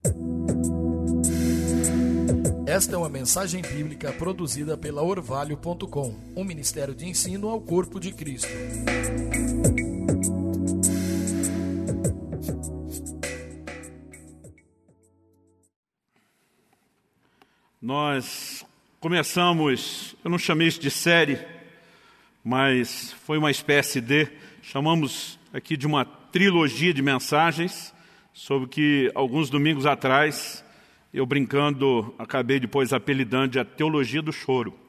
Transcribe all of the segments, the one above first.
Esta é uma mensagem bíblica produzida pela Orvalho.com, um ministério de ensino ao corpo de Cristo. Nós começamos, eu não chamei isso de série, mas foi uma espécie de, chamamos aqui de uma trilogia de mensagens, sobre que alguns domingos atrás, eu brincando, acabei depois apelidando de a teologia do choro.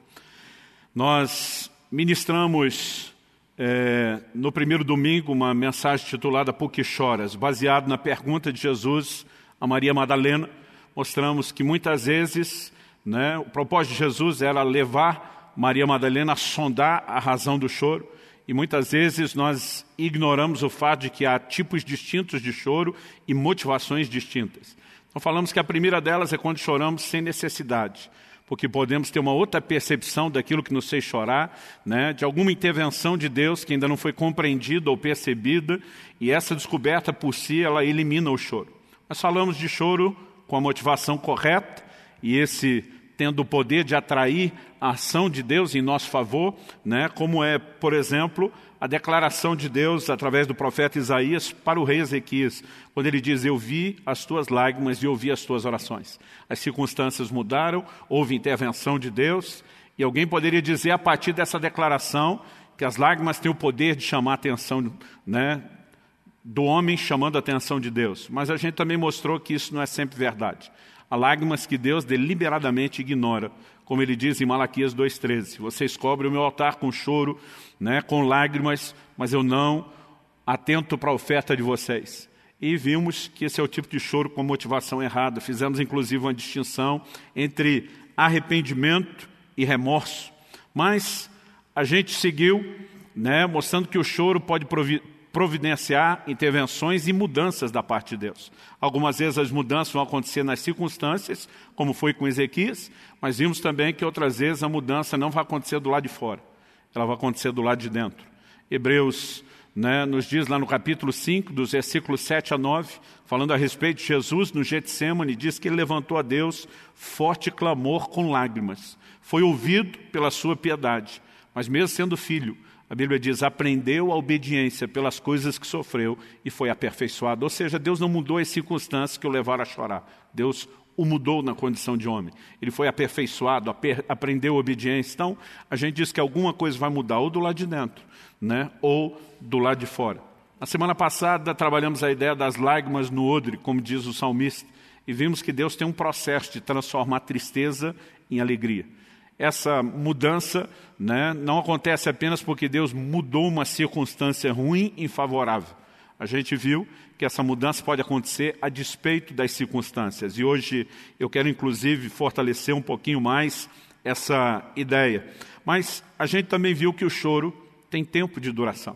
Nós ministramos no primeiro domingo uma mensagem titulada Por que choras? Baseado na pergunta de Jesus a Maria Madalena. Mostramos que muitas vezes o propósito de Jesus era levar Maria Madalena a sondar a razão do choro, e muitas vezes nós ignoramos o fato de que há tipos distintos de choro e motivações distintas. Então falamos que a primeira delas é quando choramos sem necessidade, porque podemos ter uma outra percepção daquilo que nos fez chorar, de alguma intervenção de Deus que ainda não foi compreendida ou percebida, e essa descoberta por si, ela elimina o choro. Nós falamos de choro com a motivação correta, e esse tendo o poder de atrair a ação de Deus em nosso favor, como é, por exemplo, a declaração de Deus através do profeta Isaías para o rei Ezequias, quando ele diz: eu vi as tuas lágrimas e ouvi as tuas orações. As circunstâncias mudaram, houve intervenção de Deus, e alguém poderia dizer a partir dessa declaração que as lágrimas têm o poder de chamar a atenção do homem, chamando a atenção de Deus. Mas a gente também mostrou que isso não é sempre verdade. Há lágrimas que Deus deliberadamente ignora, como ele diz em Malaquias 2,13. Vocês cobrem o meu altar com choro, com lágrimas, mas eu não atento para a oferta de vocês. E vimos que esse é o tipo de choro com motivação errada. Fizemos inclusive uma distinção entre arrependimento e remorso. Mas a gente seguiu, mostrando que o choro pode providenciar intervenções e mudanças da parte de Deus. Algumas vezes as mudanças vão acontecer nas circunstâncias, como foi com Ezequias, mas vimos também que outras vezes a mudança não vai acontecer do lado de fora, ela vai acontecer do lado de dentro. Hebreus nos diz lá no capítulo 5, dos versículos 7 a 9, falando a respeito de Jesus no Getsêmani, diz que ele levantou a Deus forte clamor com lágrimas. Foi ouvido pela sua piedade, mas mesmo sendo filho, a Bíblia diz, aprendeu a obediência pelas coisas que sofreu e foi aperfeiçoado. Ou seja, Deus não mudou as circunstâncias que o levaram a chorar. Deus o mudou na condição de homem. Ele foi aperfeiçoado, aprendeu a obediência. Então, a gente diz que alguma coisa vai mudar ou do lado de dentro, ou do lado de fora. Na semana passada, trabalhamos a ideia das lágrimas no odre, como diz o salmista, e vimos que Deus tem um processo de transformar tristeza em alegria. Essa mudança não acontece apenas porque Deus mudou uma circunstância ruim em favorável. A gente viu que essa mudança pode acontecer a despeito das circunstâncias. E hoje eu quero inclusive fortalecer um pouquinho mais essa ideia. Mas a gente também viu que o choro tem tempo de duração.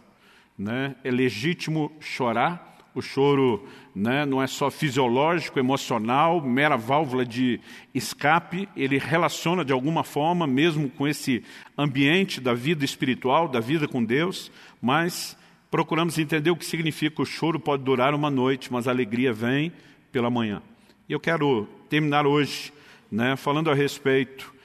É legítimo chorar. O choro não é só fisiológico, emocional, mera válvula de escape. Ele relaciona de alguma forma, mesmo com esse ambiente da vida espiritual, da vida com Deus, mas procuramos entender o que significa o choro. Pode durar uma noite, mas a alegria vem pela manhã. E eu quero terminar hoje falando a respeito,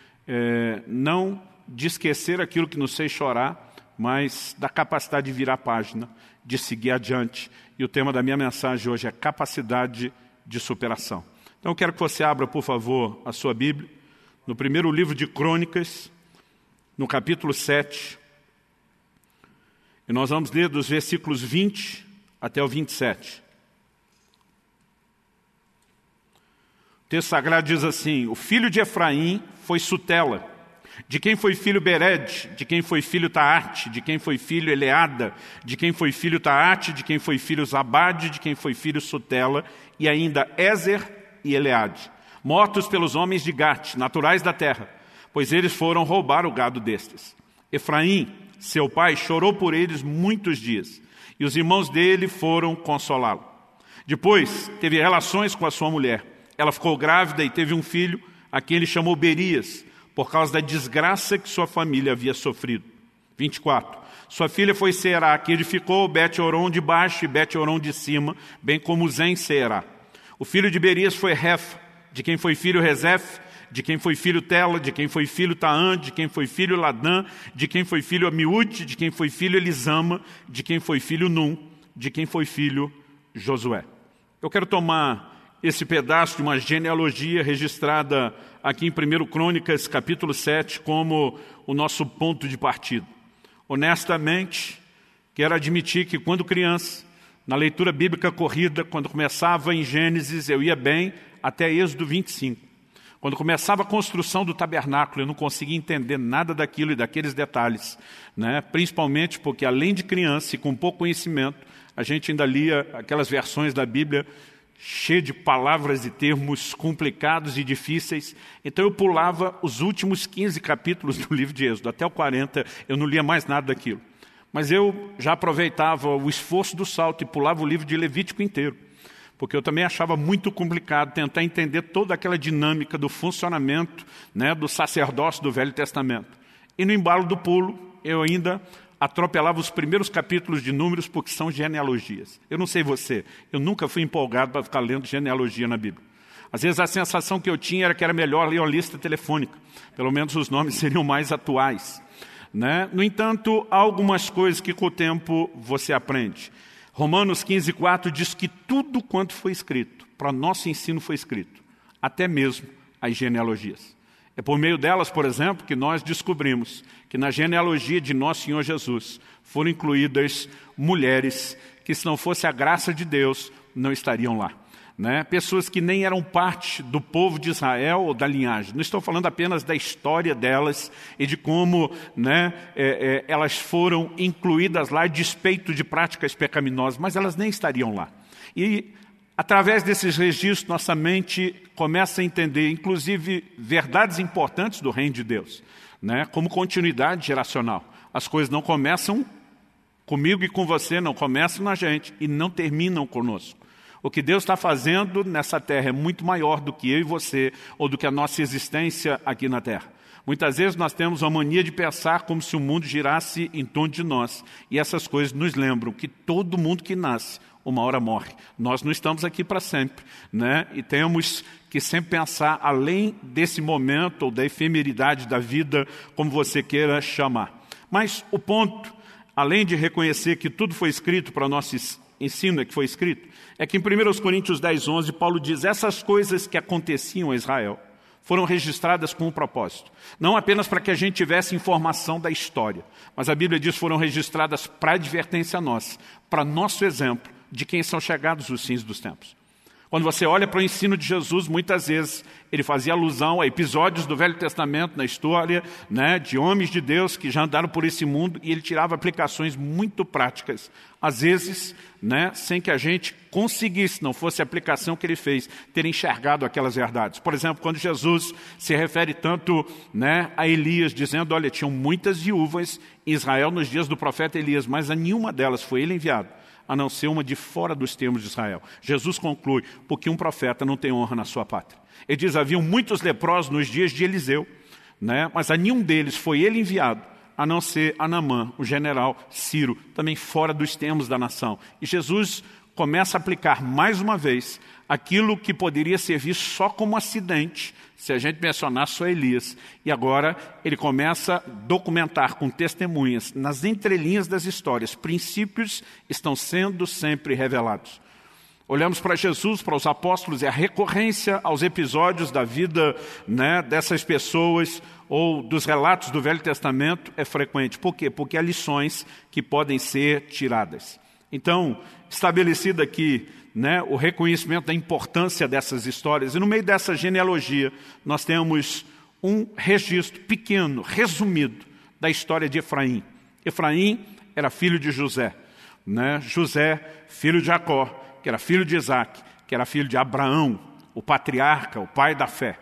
não de esquecer aquilo que nos fez chorar, mas da capacidade de virar a página, de seguir adiante. E o tema da minha mensagem hoje é capacidade de superação. Então eu quero que você abra, por favor, a sua Bíblia, no primeiro livro de Crônicas, no capítulo 7. E nós vamos ler dos versículos 20 até o 27. O texto sagrado diz assim: o filho de Efraim foi Sutela, de quem foi filho Bered, de quem foi filho Taate, de quem foi filho Eleada, de quem foi filho Taate, de quem foi filho Zabade, de quem foi filho Sutela, e ainda Ezer e Eleade, mortos pelos homens de Gate, naturais da terra, pois eles foram roubar o gado destes. Efraim, seu pai, chorou por eles muitos dias, e os irmãos dele foram consolá-lo. Depois teve relações com a sua mulher. Ela ficou grávida e teve um filho, a quem ele chamou Berias, por causa da desgraça que sua família havia sofrido. 24. Sua filha foi Será, que edificou Bet-Horon de baixo e Bet-Horon de cima, bem como Zen Será. O filho de Berias foi Refa, de quem foi filho Rezef, de quem foi filho Tela, de quem foi filho Taã, de quem foi filho Ladã, de quem foi filho Amiúde, de quem foi filho Elisama, de quem foi filho Num, de quem foi filho Josué. Eu quero tomar esse pedaço de uma genealogia registrada aqui em 1 Crônicas, capítulo 7, como o nosso ponto de partida. Honestamente, quero admitir que quando criança, na leitura bíblica corrida, quando começava em Gênesis, eu ia bem até Êxodo 25. Quando começava a construção do tabernáculo, eu não conseguia entender nada daquilo e daqueles detalhes, né? Principalmente porque, além de criança e com pouco conhecimento, a gente ainda lia aquelas versões da Bíblia cheias de palavras e termos complicados e difíceis. Então eu pulava os últimos 15 capítulos do livro de Êxodo, até o 40, eu não lia mais nada daquilo. Mas eu já aproveitava o esforço do salto e pulava o livro de Levítico inteiro, porque eu também achava muito complicado tentar entender toda aquela dinâmica do funcionamento, né, do sacerdócio do Velho Testamento. E no embalo do pulo, eu ainda atropelava os primeiros capítulos de Números, porque são genealogias. Eu não sei você, eu nunca fui empolgado para ficar lendo genealogia na Bíblia. Às vezes a sensação que eu tinha era que era melhor ler uma lista telefônica, pelo menos os nomes seriam mais atuais, né? No entanto, há algumas coisas que com o tempo você aprende. Romanos 15:4 diz que tudo quanto foi escrito, para nosso ensino foi escrito, até mesmo as genealogias. É por meio delas, por exemplo, que nós descobrimos que na genealogia de nosso Senhor Jesus foram incluídas mulheres que, se não fosse a graça de Deus, não estariam lá, né? Pessoas que nem eram parte do povo de Israel ou da linhagem. Não estou falando apenas da história delas e de como, né, elas foram incluídas lá a despeito de práticas pecaminosas, mas elas nem estariam lá. E através desses registros, nossa mente começa a entender, inclusive, verdades importantes do reino de Deus, né, como continuidade geracional. As coisas não começam comigo e com você, não começam na gente e não terminam conosco. O que Deus está fazendo nessa terra é muito maior do que eu e você, ou do que a nossa existência aqui na terra. Muitas vezes nós temos a mania de pensar como se o mundo girasse em torno de nós. E essas coisas nos lembram que todo mundo que nasce, uma hora morre. Nós não estamos aqui para sempre, né? E temos que sempre pensar além desse momento, ou da efemeridade da vida, como você queira chamar. Mas o ponto, além de reconhecer que tudo foi escrito para nosso ensino, que foi escrito, é que em 1 Coríntios 10:11, Paulo diz: essas coisas que aconteciam a Israel foram registradas com um propósito. Não apenas para que a gente tivesse informação da história, mas a Bíblia diz que foram registradas para advertência a nós, para nosso exemplo de quem são chegados os fins dos tempos. Quando você olha para o ensino de Jesus, muitas vezes ele fazia alusão a episódios do Velho Testamento na história, né, de homens de Deus que já andaram por esse mundo, e ele tirava aplicações muito práticas. Às vezes, né, sem que a gente conseguisse, não fosse a aplicação que ele fez, ter enxergado aquelas verdades. Por exemplo, quando Jesus se refere tanto, né, a Elias, dizendo, olha, tinham muitas viúvas em Israel nos dias do profeta Elias, mas a nenhuma delas foi ele enviado, a não ser uma de fora dos termos de Israel. Jesus conclui, porque um profeta não tem honra na sua pátria. Ele diz, haviam muitos leprosos nos dias de Eliseu, né? Mas a nenhum deles foi ele enviado, a não ser a Naamã, o general Ciro, também fora dos termos da nação. E Jesus começa a aplicar mais uma vez aquilo que poderia servir só como acidente, se a gente mencionar só Elias. E agora ele começa a documentar com testemunhas, nas entrelinhas das histórias, princípios estão sendo sempre revelados. Olhamos para Jesus, para os apóstolos, e a recorrência aos episódios da vida, né, dessas pessoas ou dos relatos do Velho Testamento é frequente. Por quê? Porque há lições que podem ser tiradas. Então, estabelecido aqui, né, o reconhecimento da importância dessas histórias, e no meio dessa genealogia nós temos um registro pequeno, resumido, da história de Efraim. Efraim era filho de José, né? José, filho de Jacó, que era filho de Isaac, que era filho de Abraão, o patriarca, o pai da fé.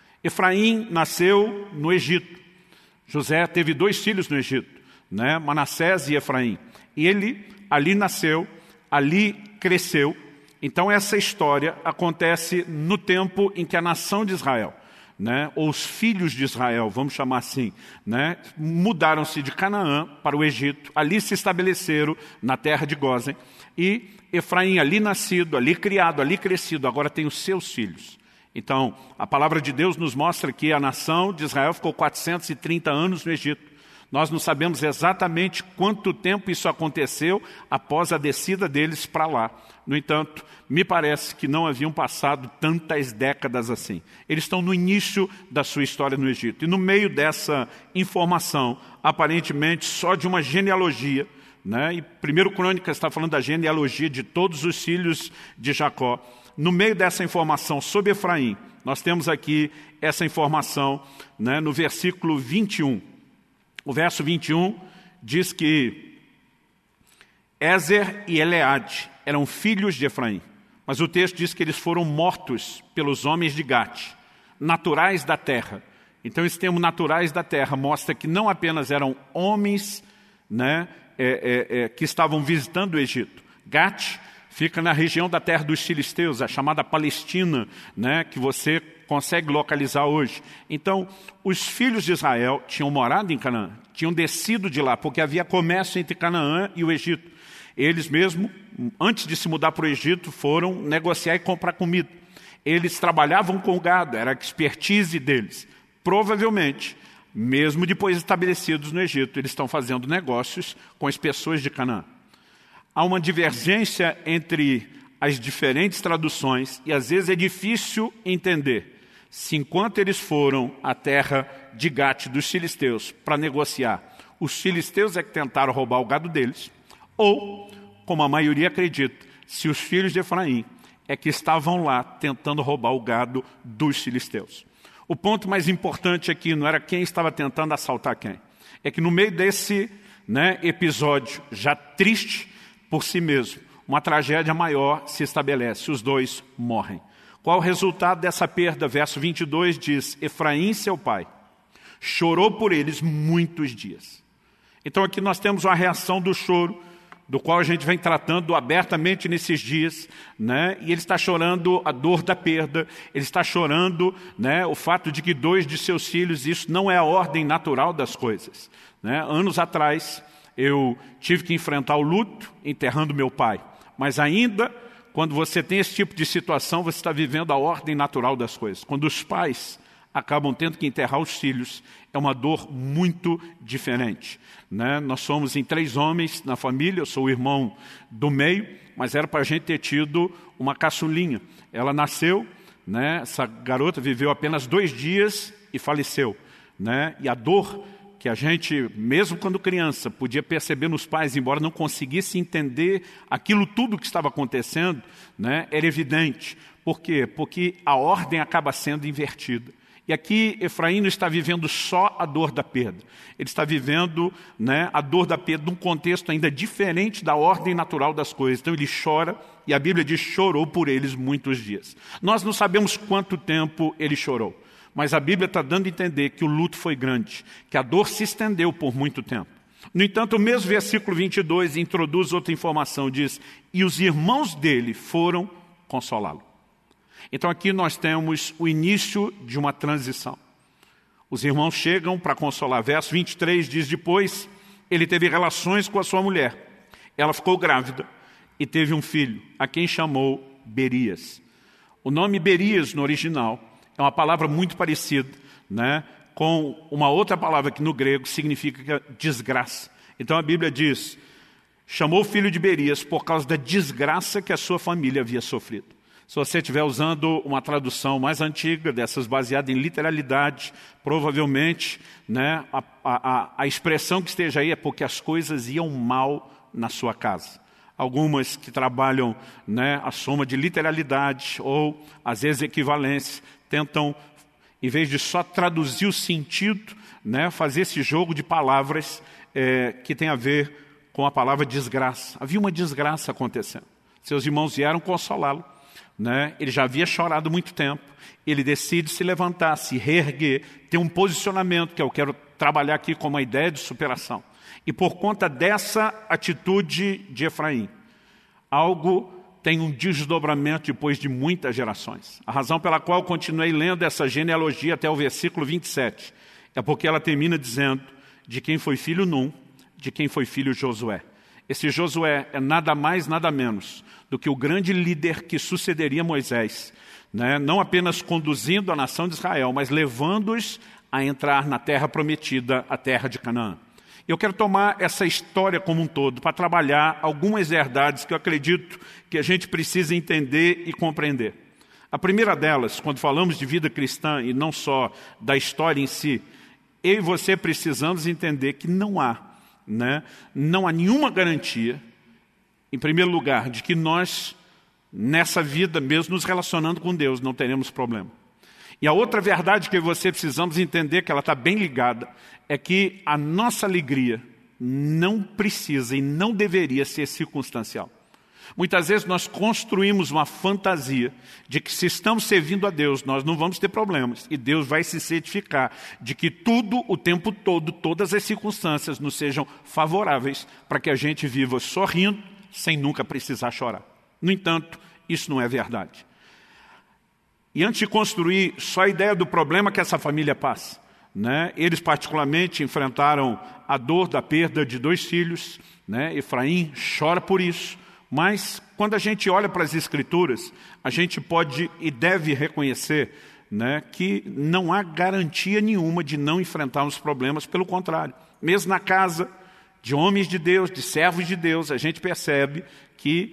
Efraim nasceu no Egito. José teve 2 filhos no Egito, né? Manassés e Efraim. E ele ali nasceu, ali cresceu. Então essa história acontece no tempo em que a nação de Israel, né, ou os filhos de Israel, vamos chamar assim, né, mudaram-se de Canaã para o Egito, ali se estabeleceram na terra de Gósen, e Efraim, ali nascido, ali criado, ali crescido, agora tem os seus filhos. Então, a palavra de Deus nos mostra que a nação de Israel ficou 430 anos no Egito. Nós não sabemos exatamente quanto tempo isso aconteceu após a descida deles para lá. No entanto, me parece que não haviam passado tantas décadas assim. Eles estão no início da sua história no Egito. E no meio dessa informação, aparentemente só de uma genealogia, né? E 1 Crônicas está falando da genealogia de todos os filhos de Jacó. No meio dessa informação sobre Efraim, nós temos aqui essa informação, né, no versículo 21. O verso 21 diz que Ézer e Eleade eram filhos de Efraim, mas o texto diz que eles foram mortos pelos homens de Gate, naturais da terra. Então esse termo naturais da terra mostra que não apenas eram homens, né, que estavam visitando o Egito. Gate fica na região da terra dos filisteus, a chamada Palestina, né, que você consegue localizar hoje. Então, os filhos de Israel tinham morado em Canaã, tinham descido de lá, porque havia comércio entre Canaã e o Egito. Eles mesmo, antes de se mudar para o Egito, foram negociar e comprar comida. Eles trabalhavam com gado, era a expertise deles. Provavelmente, mesmo depois estabelecidos no Egito, eles estão fazendo negócios com as pessoas de Canaã. Há uma divergência entre as diferentes traduções e às vezes é difícil entender se enquanto eles foram à terra de Gate dos filisteus para negociar, os filisteus é que tentaram roubar o gado deles, ou, como a maioria acredita, se os filhos de Efraim é que estavam lá tentando roubar o gado dos filisteus. O ponto mais importante aqui não era quem estava tentando assaltar quem, é que no meio desse, né, episódio já triste por si mesmo, uma tragédia maior se estabelece, os dois morrem. Qual o resultado dessa perda? Verso 22 diz, Efraim, seu pai, chorou por eles muitos dias. Então aqui nós temos uma reação do choro, do qual a gente vem tratando abertamente nesses dias, né? E ele está chorando a dor da perda, ele está chorando, né, o fato de que 2 de seus filhos, isso não é a ordem natural das coisas, né? Anos atrás, eu tive que enfrentar o luto enterrando meu pai. Mas ainda, quando você tem esse tipo de situação, você está vivendo a ordem natural das coisas. Quando os pais acabam tendo que enterrar os filhos, é uma dor muito diferente, né? Nós somos em 3 homens na família, eu sou o irmão do meio, mas era para a gente ter tido uma caçulinha. Ela nasceu, né? Essa garota viveu apenas 2 dias e faleceu, né? E a dor que a gente, mesmo quando criança, podia perceber nos pais, embora não conseguisse entender aquilo tudo que estava acontecendo, né, era evidente. Por quê? Porque a ordem acaba sendo invertida. E aqui Efraim não está vivendo só a dor da perda. Ele está vivendo, né, a dor da perda num contexto ainda diferente da ordem natural das coisas. Então ele chora, e a Bíblia diz, chorou por eles muitos dias. Nós não sabemos quanto tempo ele chorou. Mas a Bíblia está dando a entender que o luto foi grande, que a dor se estendeu por muito tempo. No entanto, o mesmo versículo 22 introduz outra informação, diz, e os irmãos dele foram consolá-lo. Então aqui nós temos o início de uma transição. Os irmãos chegam para consolar. Verso 23 diz, depois ele teve relações com a sua mulher. Ela ficou grávida e teve um filho, a quem chamou Berias. O nome Berias no original é uma palavra muito parecida, né, com uma outra palavra que no grego significa desgraça. Então a Bíblia diz, chamou o filho de Berias por causa da desgraça que a sua família havia sofrido. Se você estiver usando uma tradução mais antiga, dessas baseada em literalidade, provavelmente, né, a expressão que esteja aí é porque as coisas iam mal na sua casa. Algumas que trabalham, né, a soma de literalidade ou, às vezes, equivalência, tentam, em vez de só traduzir o sentido, né, fazer esse jogo de palavras que tem a ver com a palavra desgraça. Havia uma desgraça acontecendo. Seus irmãos vieram consolá-lo, né? Ele já havia chorado muito tempo. Ele decide se levantar, se reerguer, ter um posicionamento, que eu quero trabalhar aqui como uma ideia de superação. E por conta dessa atitude de Efraim, algo tem um desdobramento depois de muitas gerações. A razão pela qual eu continuei lendo essa genealogia até o versículo 27 é porque ela termina dizendo de quem foi filho Num, de quem foi filho Josué. Esse Josué é nada mais, nada menos do que o grande líder que sucederia Moisés, né? Não apenas conduzindo a nação de Israel, mas levando-os a entrar na terra prometida, a terra de Canaã. Eu quero tomar essa história como um todo para trabalhar algumas verdades que eu acredito que a gente precisa entender e compreender. A primeira delas, quando falamos de vida cristã e não só da história em si, eu e você precisamos entender que não há nenhuma garantia, em primeiro lugar, de que nós, nessa vida, mesmo nos relacionando com Deus, não teremos problema. E a outra verdade que você precisamos entender, que ela está bem ligada, é que a nossa alegria não precisa e não deveria ser circunstancial. Muitas vezes nós construímos uma fantasia de que se estamos servindo a Deus, nós não vamos ter problemas. E Deus vai se certificar de que tudo, o tempo todo, todas as circunstâncias nos sejam favoráveis para que a gente viva sorrindo, sem nunca precisar chorar. No entanto, isso não é verdade. E antes de construir só a ideia do problema que essa família passa, né? Eles particularmente enfrentaram a dor da perda de 2 filhos, né? Efraim chora por isso, mas quando a gente olha para as Escrituras, a gente pode e deve reconhecer, né, que não há garantia nenhuma de não enfrentarmos problemas, pelo contrário. Mesmo na casa de homens de Deus, de servos de Deus, a gente percebe que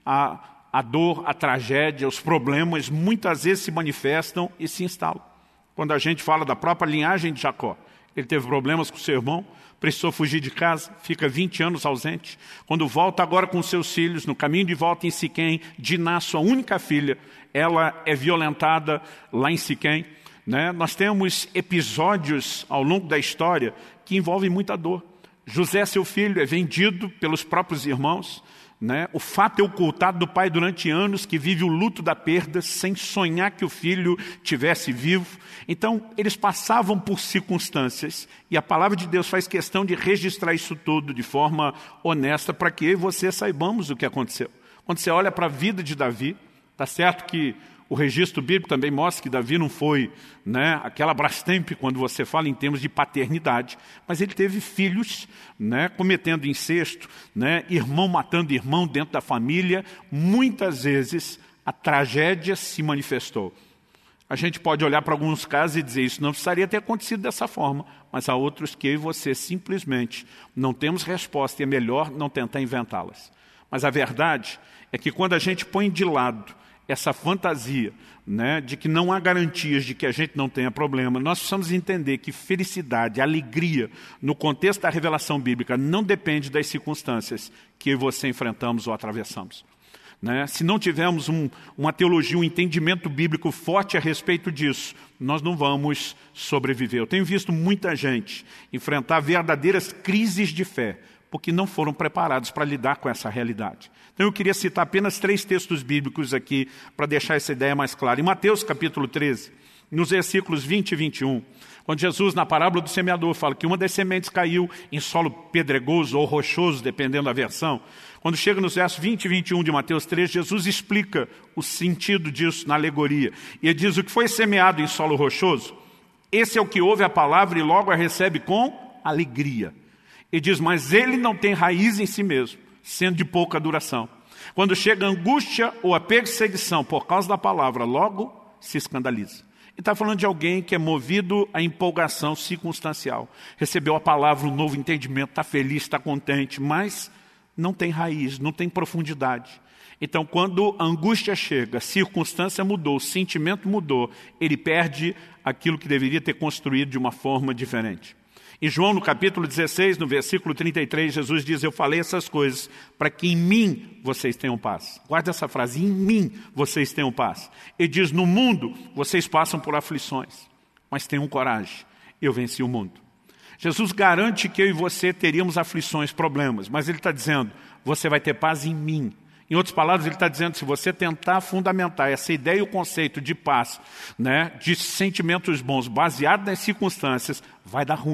a dor, a tragédia, os problemas muitas vezes se manifestam e se instalam. Quando a gente fala da própria linhagem de Jacó, ele teve problemas com seu irmão, precisou fugir de casa, fica 20 anos ausente. Quando volta agora com seus filhos, no caminho de volta em Siquém, Diná, sua única filha, ela é violentada lá em Siquém, né? Nós temos episódios ao longo da história que envolvem muita dor. José, seu filho, é vendido pelos próprios irmãos, né? O fato é ocultado do pai durante anos, que vive o luto da perda, sem sonhar que o filho tivesse vivo. Então, eles passavam por circunstâncias, e a palavra de Deus faz questão de registrar isso tudo de forma honesta, para que eu e você saibamos o que aconteceu. Quando você olha para a vida de Davi, está certo que o registro bíblico também mostra que Davi não foi, né, aquela Brastemp quando você fala em termos de paternidade, mas ele teve filhos, né, cometendo incesto, né, irmão matando irmão dentro da família. Muitas vezes a tragédia se manifestou. A gente pode olhar para alguns casos e dizer isso não precisaria ter acontecido dessa forma, mas há outros que eu e você simplesmente não temos resposta e é melhor não tentar inventá-las. Mas a verdade é que quando a gente põe de lado essa fantasia, né, de que não há garantias de que a gente não tenha problema, nós precisamos entender que felicidade, alegria, no contexto da revelação bíblica, não depende das circunstâncias que eu e você enfrentamos ou atravessamos. Né? Se não tivermos uma teologia, um entendimento bíblico forte a respeito disso, nós não vamos sobreviver. Eu tenho visto muita gente enfrentar verdadeiras crises de fé, porque não foram preparados para lidar com essa realidade. Então eu queria citar apenas 3 textos bíblicos aqui para deixar essa ideia mais clara. Em Mateus capítulo 13, nos versículos 20 e 21, quando Jesus, na parábola do semeador, fala que uma das sementes caiu em solo pedregoso ou rochoso, dependendo da versão. Quando chega nos versos 20 e 21 de Mateus 13, Jesus explica o sentido disso na alegoria. E ele diz: o que foi semeado em solo rochoso, esse é o que ouve a palavra e logo a recebe com alegria. Ele diz: mas ele não tem raiz em si mesmo, sendo de pouca duração. Quando chega a angústia ou a perseguição por causa da palavra, logo se escandaliza. Ele está falando de alguém que é movido à empolgação circunstancial. Recebeu a palavra, um novo entendimento, está feliz, está contente, mas não tem raiz, não tem profundidade. Então, quando a angústia chega, a circunstância mudou, o sentimento mudou, ele perde aquilo que deveria ter construído de uma forma diferente. Em João, no capítulo 16, no versículo 33, Jesus diz: eu falei essas coisas para que em mim vocês tenham paz. Guarda essa frase: em mim vocês tenham paz. Ele diz: no mundo vocês passam por aflições, mas tenham coragem, eu venci o mundo. Jesus garante que eu e você teríamos aflições, problemas, mas ele está dizendo: você vai ter paz em mim. Em outras palavras, ele está dizendo: se você tentar fundamentar essa ideia e o conceito de paz, né, de sentimentos bons, baseado nas circunstâncias, vai dar ruim.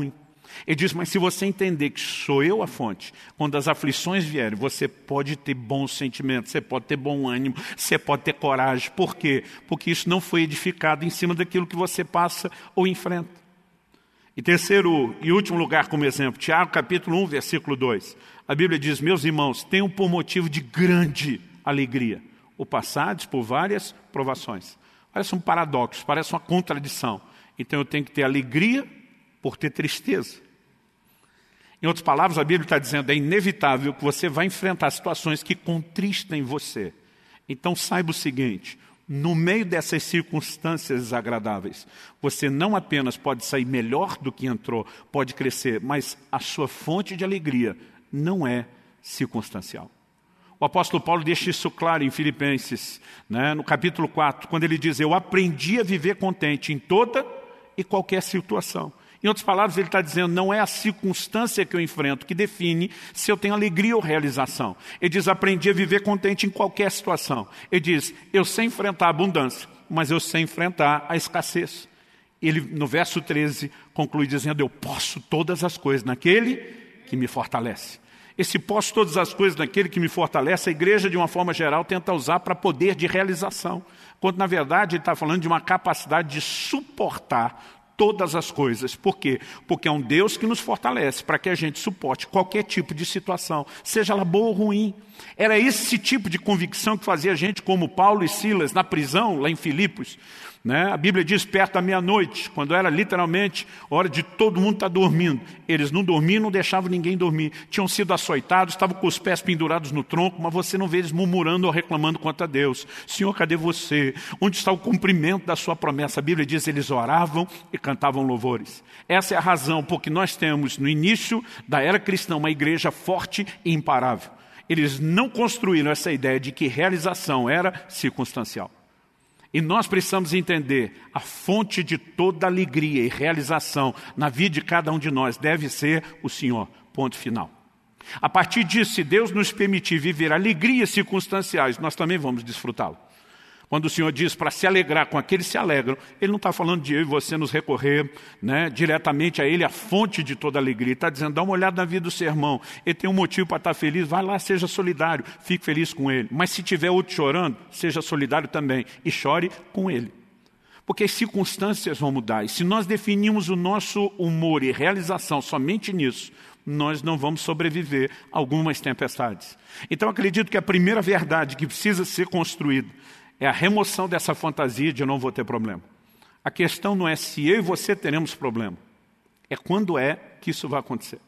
Ele diz, mas se você entender que sou eu a fonte, quando as aflições vierem, você pode ter bons sentimentos, você pode ter bom ânimo, você pode ter coragem. Por quê? Porque isso não foi edificado em cima daquilo que você passa ou enfrenta. E terceiro e último lugar como exemplo, Tiago capítulo 1, versículo 2. A Bíblia diz, meus irmãos, tenham por motivo de grande alegria o passardes por várias provações. Parece um paradoxo, parece uma contradição. Então eu tenho que ter alegria por ter tristeza. Em outras palavras, a Bíblia está dizendo, é inevitável que você vai enfrentar situações que contristem você. Então saiba o seguinte, no meio dessas circunstâncias desagradáveis, você não apenas pode sair melhor do que entrou, pode crescer, mas a sua fonte de alegria não é circunstancial. O apóstolo Paulo deixa isso claro em Filipenses, no capítulo 4, quando ele diz, eu aprendi a viver contente em toda e qualquer situação. Em outras palavras, ele está dizendo, não é a circunstância que eu enfrento que define se eu tenho alegria ou realização. Ele diz, aprendi a viver contente em qualquer situação. Ele diz, eu sei enfrentar a abundância, mas eu sei enfrentar a escassez. Ele, no verso 13, conclui dizendo, eu posso todas as coisas naquele que me fortalece. Esse posso todas as coisas naquele que me fortalece, a igreja, de uma forma geral, tenta usar para poder de realização. Quando, na verdade, ele está falando de uma capacidade de suportar todas as coisas. Por quê? Porque é um Deus que nos fortalece para que a gente suporte qualquer tipo de situação, seja ela boa ou ruim. Era esse tipo de convicção que fazia a gente, como Paulo e Silas, na prisão, lá em Filipos. A Bíblia diz perto da meia-noite, quando era literalmente hora de todo mundo estar dormindo. Eles não dormiam, não deixavam ninguém dormir. Tinham sido açoitados, estavam com os pés pendurados no tronco, mas você não vê eles murmurando ou reclamando contra Deus. Senhor, cadê você? Onde está o cumprimento da sua promessa? A Bíblia diz, eles oravam e cantavam louvores. Essa é a razão porque nós temos, no início da era cristã, uma igreja forte e imparável. Eles não construíram essa ideia de que realização era circunstancial. E nós precisamos entender, a fonte de toda alegria e realização na vida de cada um de nós deve ser o Senhor, ponto final. A partir disso, se Deus nos permitir viver alegrias circunstanciais, nós também vamos desfrutá-lo. Quando o Senhor diz para se alegrar com aqueles que se alegram, Ele não está falando de eu e você nos recorrer diretamente a Ele, a fonte de toda alegria. Ele está dizendo, dá uma olhada na vida do seu irmão. Ele tem um motivo para estar feliz, vai lá, seja solidário, fique feliz com ele. Mas se tiver outro chorando, seja solidário também e chore com ele. Porque as circunstâncias vão mudar. E se nós definirmos o nosso humor e realização somente nisso, nós não vamos sobreviver a algumas tempestades. Então acredito que a primeira verdade que precisa ser construída é a remoção dessa fantasia de eu não vou ter problema. A questão não é se eu e você teremos problema. É quando é que isso vai acontecer.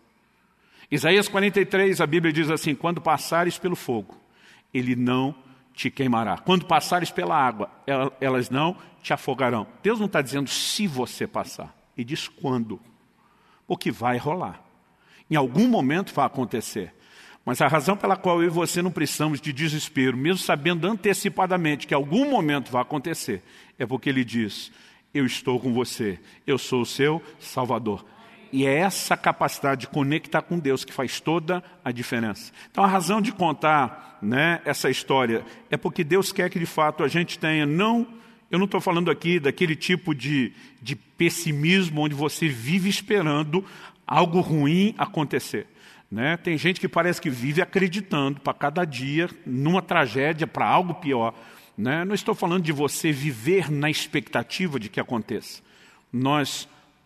Isaías 43, a Bíblia diz assim, quando passares pelo fogo, ele não te queimará. Quando passares pela água, elas não te afogarão. Deus não está dizendo se você passar. Ele diz quando. Porque vai rolar. Em algum momento vai acontecer. Mas a razão pela qual eu e você não precisamos de desespero, mesmo sabendo antecipadamente que algum momento vai acontecer, é porque Ele diz, eu estou com você, eu sou o seu Salvador. E é essa capacidade de conectar com Deus que faz toda a diferença. Então a razão de contar essa história é porque Deus quer que de fato a gente tenha, eu não estou falando aqui daquele tipo de pessimismo onde você vive esperando algo ruim acontecer. Tem gente que parece que vive acreditando para cada dia numa tragédia, para algo pior. Não estou falando de você viver na expectativa de que aconteça. Nós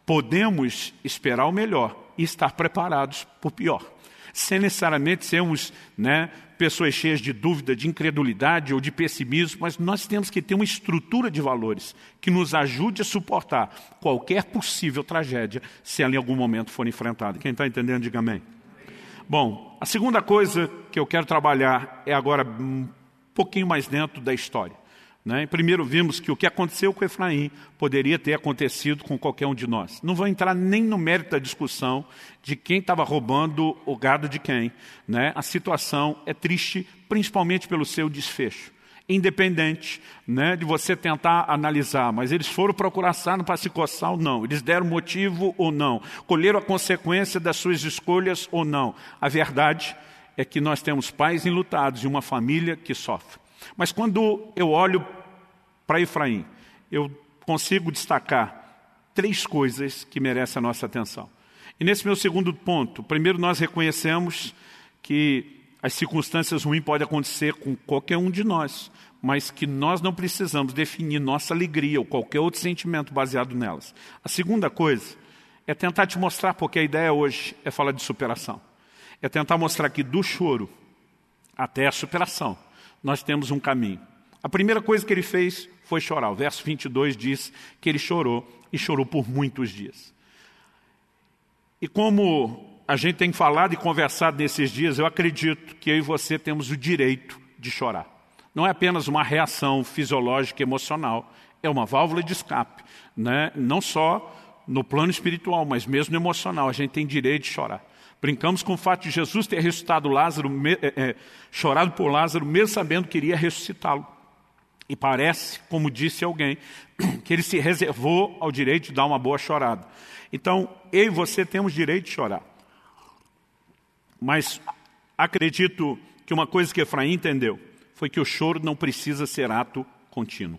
podemos esperar o melhor e estar preparados para o pior. Sem necessariamente sermos pessoas cheias de dúvida, de incredulidade ou de pessimismo, mas nós temos que ter uma estrutura de valores que nos ajude a suportar qualquer possível tragédia se ela em algum momento for enfrentada. Quem está entendendo, diga amém. Bom, a segunda coisa que eu quero trabalhar é agora um pouquinho mais dentro da história. Primeiro vimos que o que aconteceu com Efraim poderia ter acontecido com qualquer um de nós. Não vou entrar nem no mérito da discussão de quem estava roubando o gado de quem. A situação é triste, principalmente pelo seu desfecho. Independente de você tentar analisar, mas eles foram procurar sarna para se coçar ou não, eles deram motivo ou não, colheram a consequência das suas escolhas ou não. A verdade é que nós temos pais enlutados e uma família que sofre. Mas quando eu olho para Efraim, eu consigo destacar 3 coisas que merecem a nossa atenção. E nesse meu segundo ponto, primeiro nós reconhecemos que as circunstâncias ruins podem acontecer com qualquer um de nós, mas que nós não precisamos definir nossa alegria ou qualquer outro sentimento baseado nelas. A segunda coisa é tentar te mostrar, porque a ideia hoje é falar de superação. É tentar mostrar que do choro até a superação, nós temos um caminho. A primeira coisa que ele fez foi chorar. O verso 22 diz que ele chorou, e chorou por muitos dias. E como a gente tem falado e conversado nesses dias, eu acredito que eu e você temos o direito de chorar. Não é apenas uma reação fisiológica e emocional, é uma válvula de escape, né? Não só no plano espiritual, mas mesmo no emocional, a gente tem direito de chorar. Brincamos com o fato de Jesus ter ressuscitado Lázaro, chorado por Lázaro, mesmo sabendo que iria ressuscitá-lo. E parece, como disse alguém, que ele se reservou ao direito de dar uma boa chorada. Então, eu e você temos direito de chorar. Mas acredito que uma coisa que Efraim entendeu foi que o choro não precisa ser ato contínuo.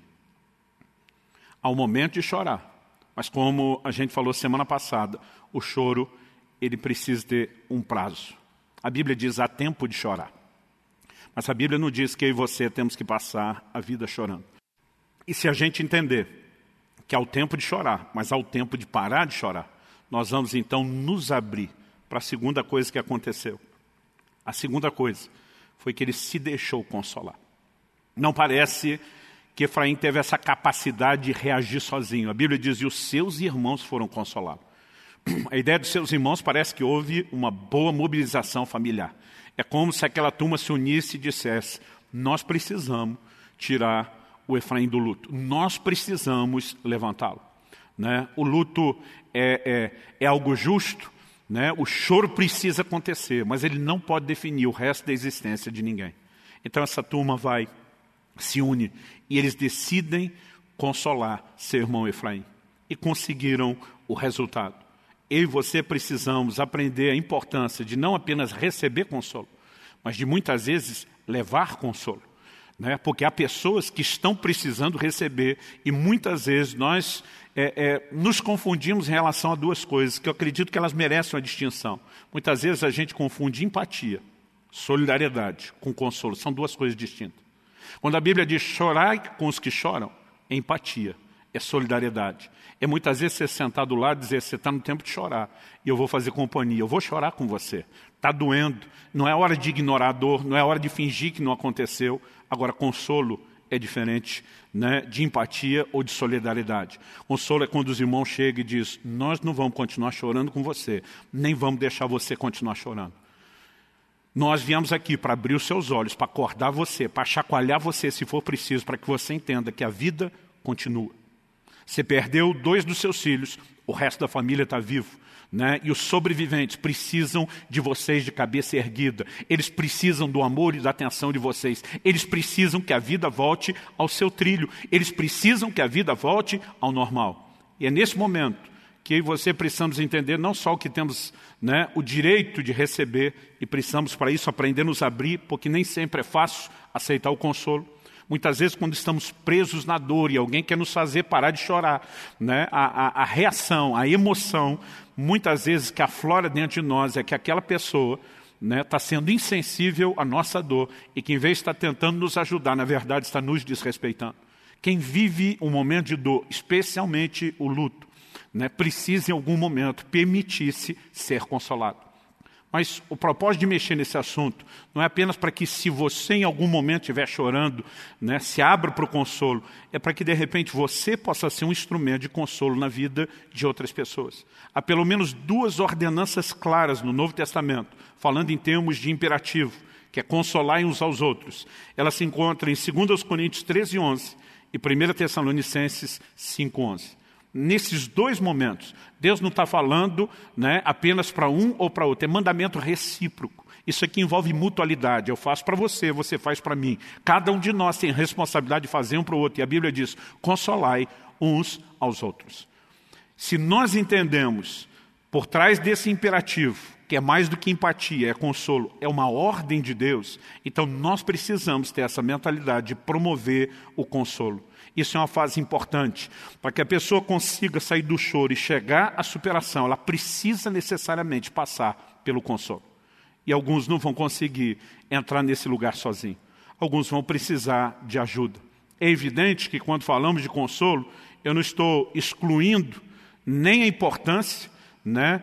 Há um momento de chorar, mas como a gente falou semana passada, o choro ele precisa ter um prazo. A Bíblia diz há tempo de chorar. Mas a Bíblia não diz que eu e você temos que passar a vida chorando. E se a gente entender que há o tempo de chorar, mas há o tempo de parar de chorar, nós vamos então nos abrir para a segunda coisa que aconteceu. A segunda coisa foi que ele se deixou consolar. Não parece que Efraim teve essa capacidade de reagir sozinho. A Bíblia diz que os seus irmãos foram consolados. A ideia dos seus irmãos parece que houve uma boa mobilização familiar. É como se aquela turma se unisse e dissesse, nós precisamos tirar o Efraim do luto. Nós precisamos levantá-lo. Né? O luto é algo justo, né? O choro precisa acontecer, mas ele não pode definir o resto da existência de ninguém. Então essa turma se une e eles decidem consolar seu irmão Efraim. E conseguiram o resultado. Eu e você precisamos aprender a importância de não apenas receber consolo, mas de muitas vezes levar consolo. Né? Porque há pessoas que estão precisando receber e muitas vezes nós nos confundimos em relação a duas coisas que eu acredito que elas merecem uma distinção. Muitas vezes a gente confunde empatia, solidariedade com consolo. São duas coisas distintas. Quando a Bíblia diz chorar com os que choram, é empatia, é solidariedade. É muitas vezes você sentar do lado e dizer, você está no tempo de chorar, e eu vou fazer companhia, eu vou chorar com você. Está doendo, não é hora de ignorar a dor, não é hora de fingir que não aconteceu. Agora, consolo é diferente, né, de empatia ou de solidariedade. Consolo é quando os irmãos chegam e dizem, nós não vamos continuar chorando com você, nem vamos deixar você continuar chorando. Nós viemos aqui para abrir os seus olhos, para acordar você, para chacoalhar você se for preciso, para que você entenda que a vida continua. Você perdeu 2 dos seus filhos, o resto da família está vivo. Né? E os sobreviventes precisam de vocês de cabeça erguida. Eles precisam do amor e da atenção de vocês. Eles precisam que a vida volte ao seu trilho. Eles precisam que a vida volte ao normal. E é nesse momento que eu e você precisamos entender não só o que temos, né, o direito de receber, e precisamos para isso aprender a nos abrir, porque nem sempre é fácil aceitar o consolo. Muitas vezes quando estamos presos na dor e alguém quer nos fazer parar de chorar, né, a reação, a emoção, muitas vezes que aflora dentro de nós é que aquela pessoa está sendo insensível à nossa dor e que em vez de estar tentando nos ajudar, na verdade está nos desrespeitando. Quem vive um momento de dor, especialmente o luto, precisa em algum momento permitir-se ser consolado. Mas o propósito de mexer nesse assunto não é apenas para que se você em algum momento estiver chorando, se abra para o consolo, é para que de repente você possa ser um instrumento de consolo na vida de outras pessoas. Há pelo menos 2 ordenanças claras no Novo Testamento, falando em termos de imperativo, que é consolar uns aos outros. Elas se encontram em 2 Coríntios 13:11 e 1 Tessalonicenses 5:11. Nesses 2 momentos, Deus não está falando apenas para um ou para outro, é mandamento recíproco. Isso aqui envolve mutualidade, eu faço para você, você faz para mim. Cada um de nós tem responsabilidade de fazer um para o outro, e a Bíblia diz, consolai uns aos outros. Se nós entendemos, por trás desse imperativo, que é mais do que empatia, é consolo, é uma ordem de Deus, então nós precisamos ter essa mentalidade de promover o consolo. Isso é uma fase importante. Para que a pessoa consiga sair do choro e chegar à superação, ela precisa necessariamente passar pelo consolo. E alguns não vão conseguir entrar nesse lugar sozinho. Alguns vão precisar de ajuda. É evidente que quando falamos de consolo, eu não estou excluindo nem a importância, né?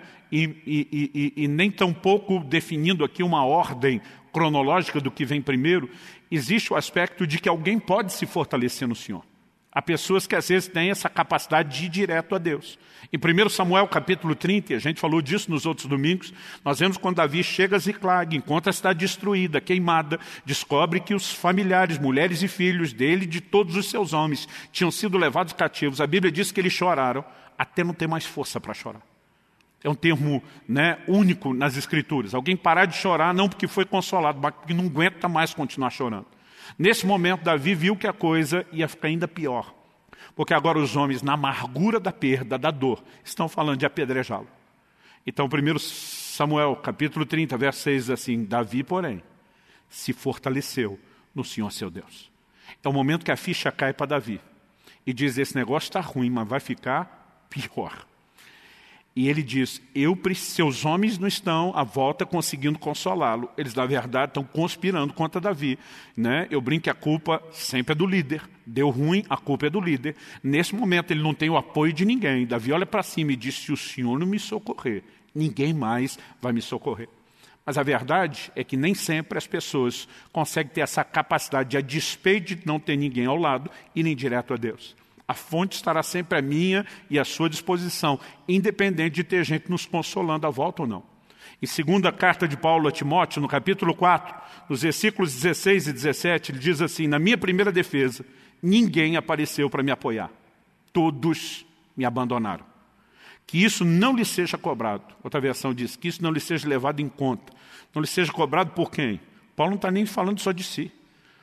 E nem tampouco definindo aqui uma ordem cronológica do que vem primeiro. Existe o aspecto de que alguém pode se fortalecer no Senhor. Há pessoas que às vezes têm essa capacidade de ir direto a Deus. Em 1 Samuel capítulo 30, a gente falou disso nos outros domingos, nós vemos quando Davi chega a Ziclag, encontra a cidade destruída, queimada, descobre que os familiares, mulheres e filhos dele, de todos os seus homens, tinham sido levados cativos. A Bíblia diz que eles choraram até não ter mais força para chorar. É um termo, né, único nas Escrituras. Alguém parar de chorar não porque foi consolado, mas porque não aguenta mais continuar chorando. Nesse momento, Davi viu que a coisa ia ficar ainda pior. Porque agora os homens, na amargura da perda, da dor, estão falando de apedrejá-lo. Então, 1 Samuel, capítulo 30, verso 6, diz assim: Davi, porém, se fortaleceu no Senhor seu Deus. É o momento que a ficha cai para Davi. E diz, esse negócio está ruim, mas vai ficar pior. E ele diz, seus homens não estão à volta conseguindo consolá-lo. Eles, na verdade, estão conspirando contra Davi. Né? Eu brinco que a culpa sempre é do líder. Deu ruim, a culpa é do líder. Nesse momento, ele não tem o apoio de ninguém. Davi olha para cima e diz, se o Senhor não me socorrer, ninguém mais vai me socorrer. Mas a verdade é que nem sempre as pessoas conseguem ter essa capacidade de, a despeito de não ter ninguém ao lado, irem direto a Deus. A fonte estará sempre à minha e à sua disposição, independente de ter gente nos consolando à volta ou não. Em segunda carta de Paulo a Timóteo, no capítulo 4, nos versículos 16 e 17, ele diz assim, na minha primeira defesa, ninguém apareceu para me apoiar. Todos me abandonaram. Que isso não lhe seja cobrado. Outra versão diz, que isso não lhe seja levado em conta. Não lhe seja cobrado por quem? Paulo não está nem falando só de si.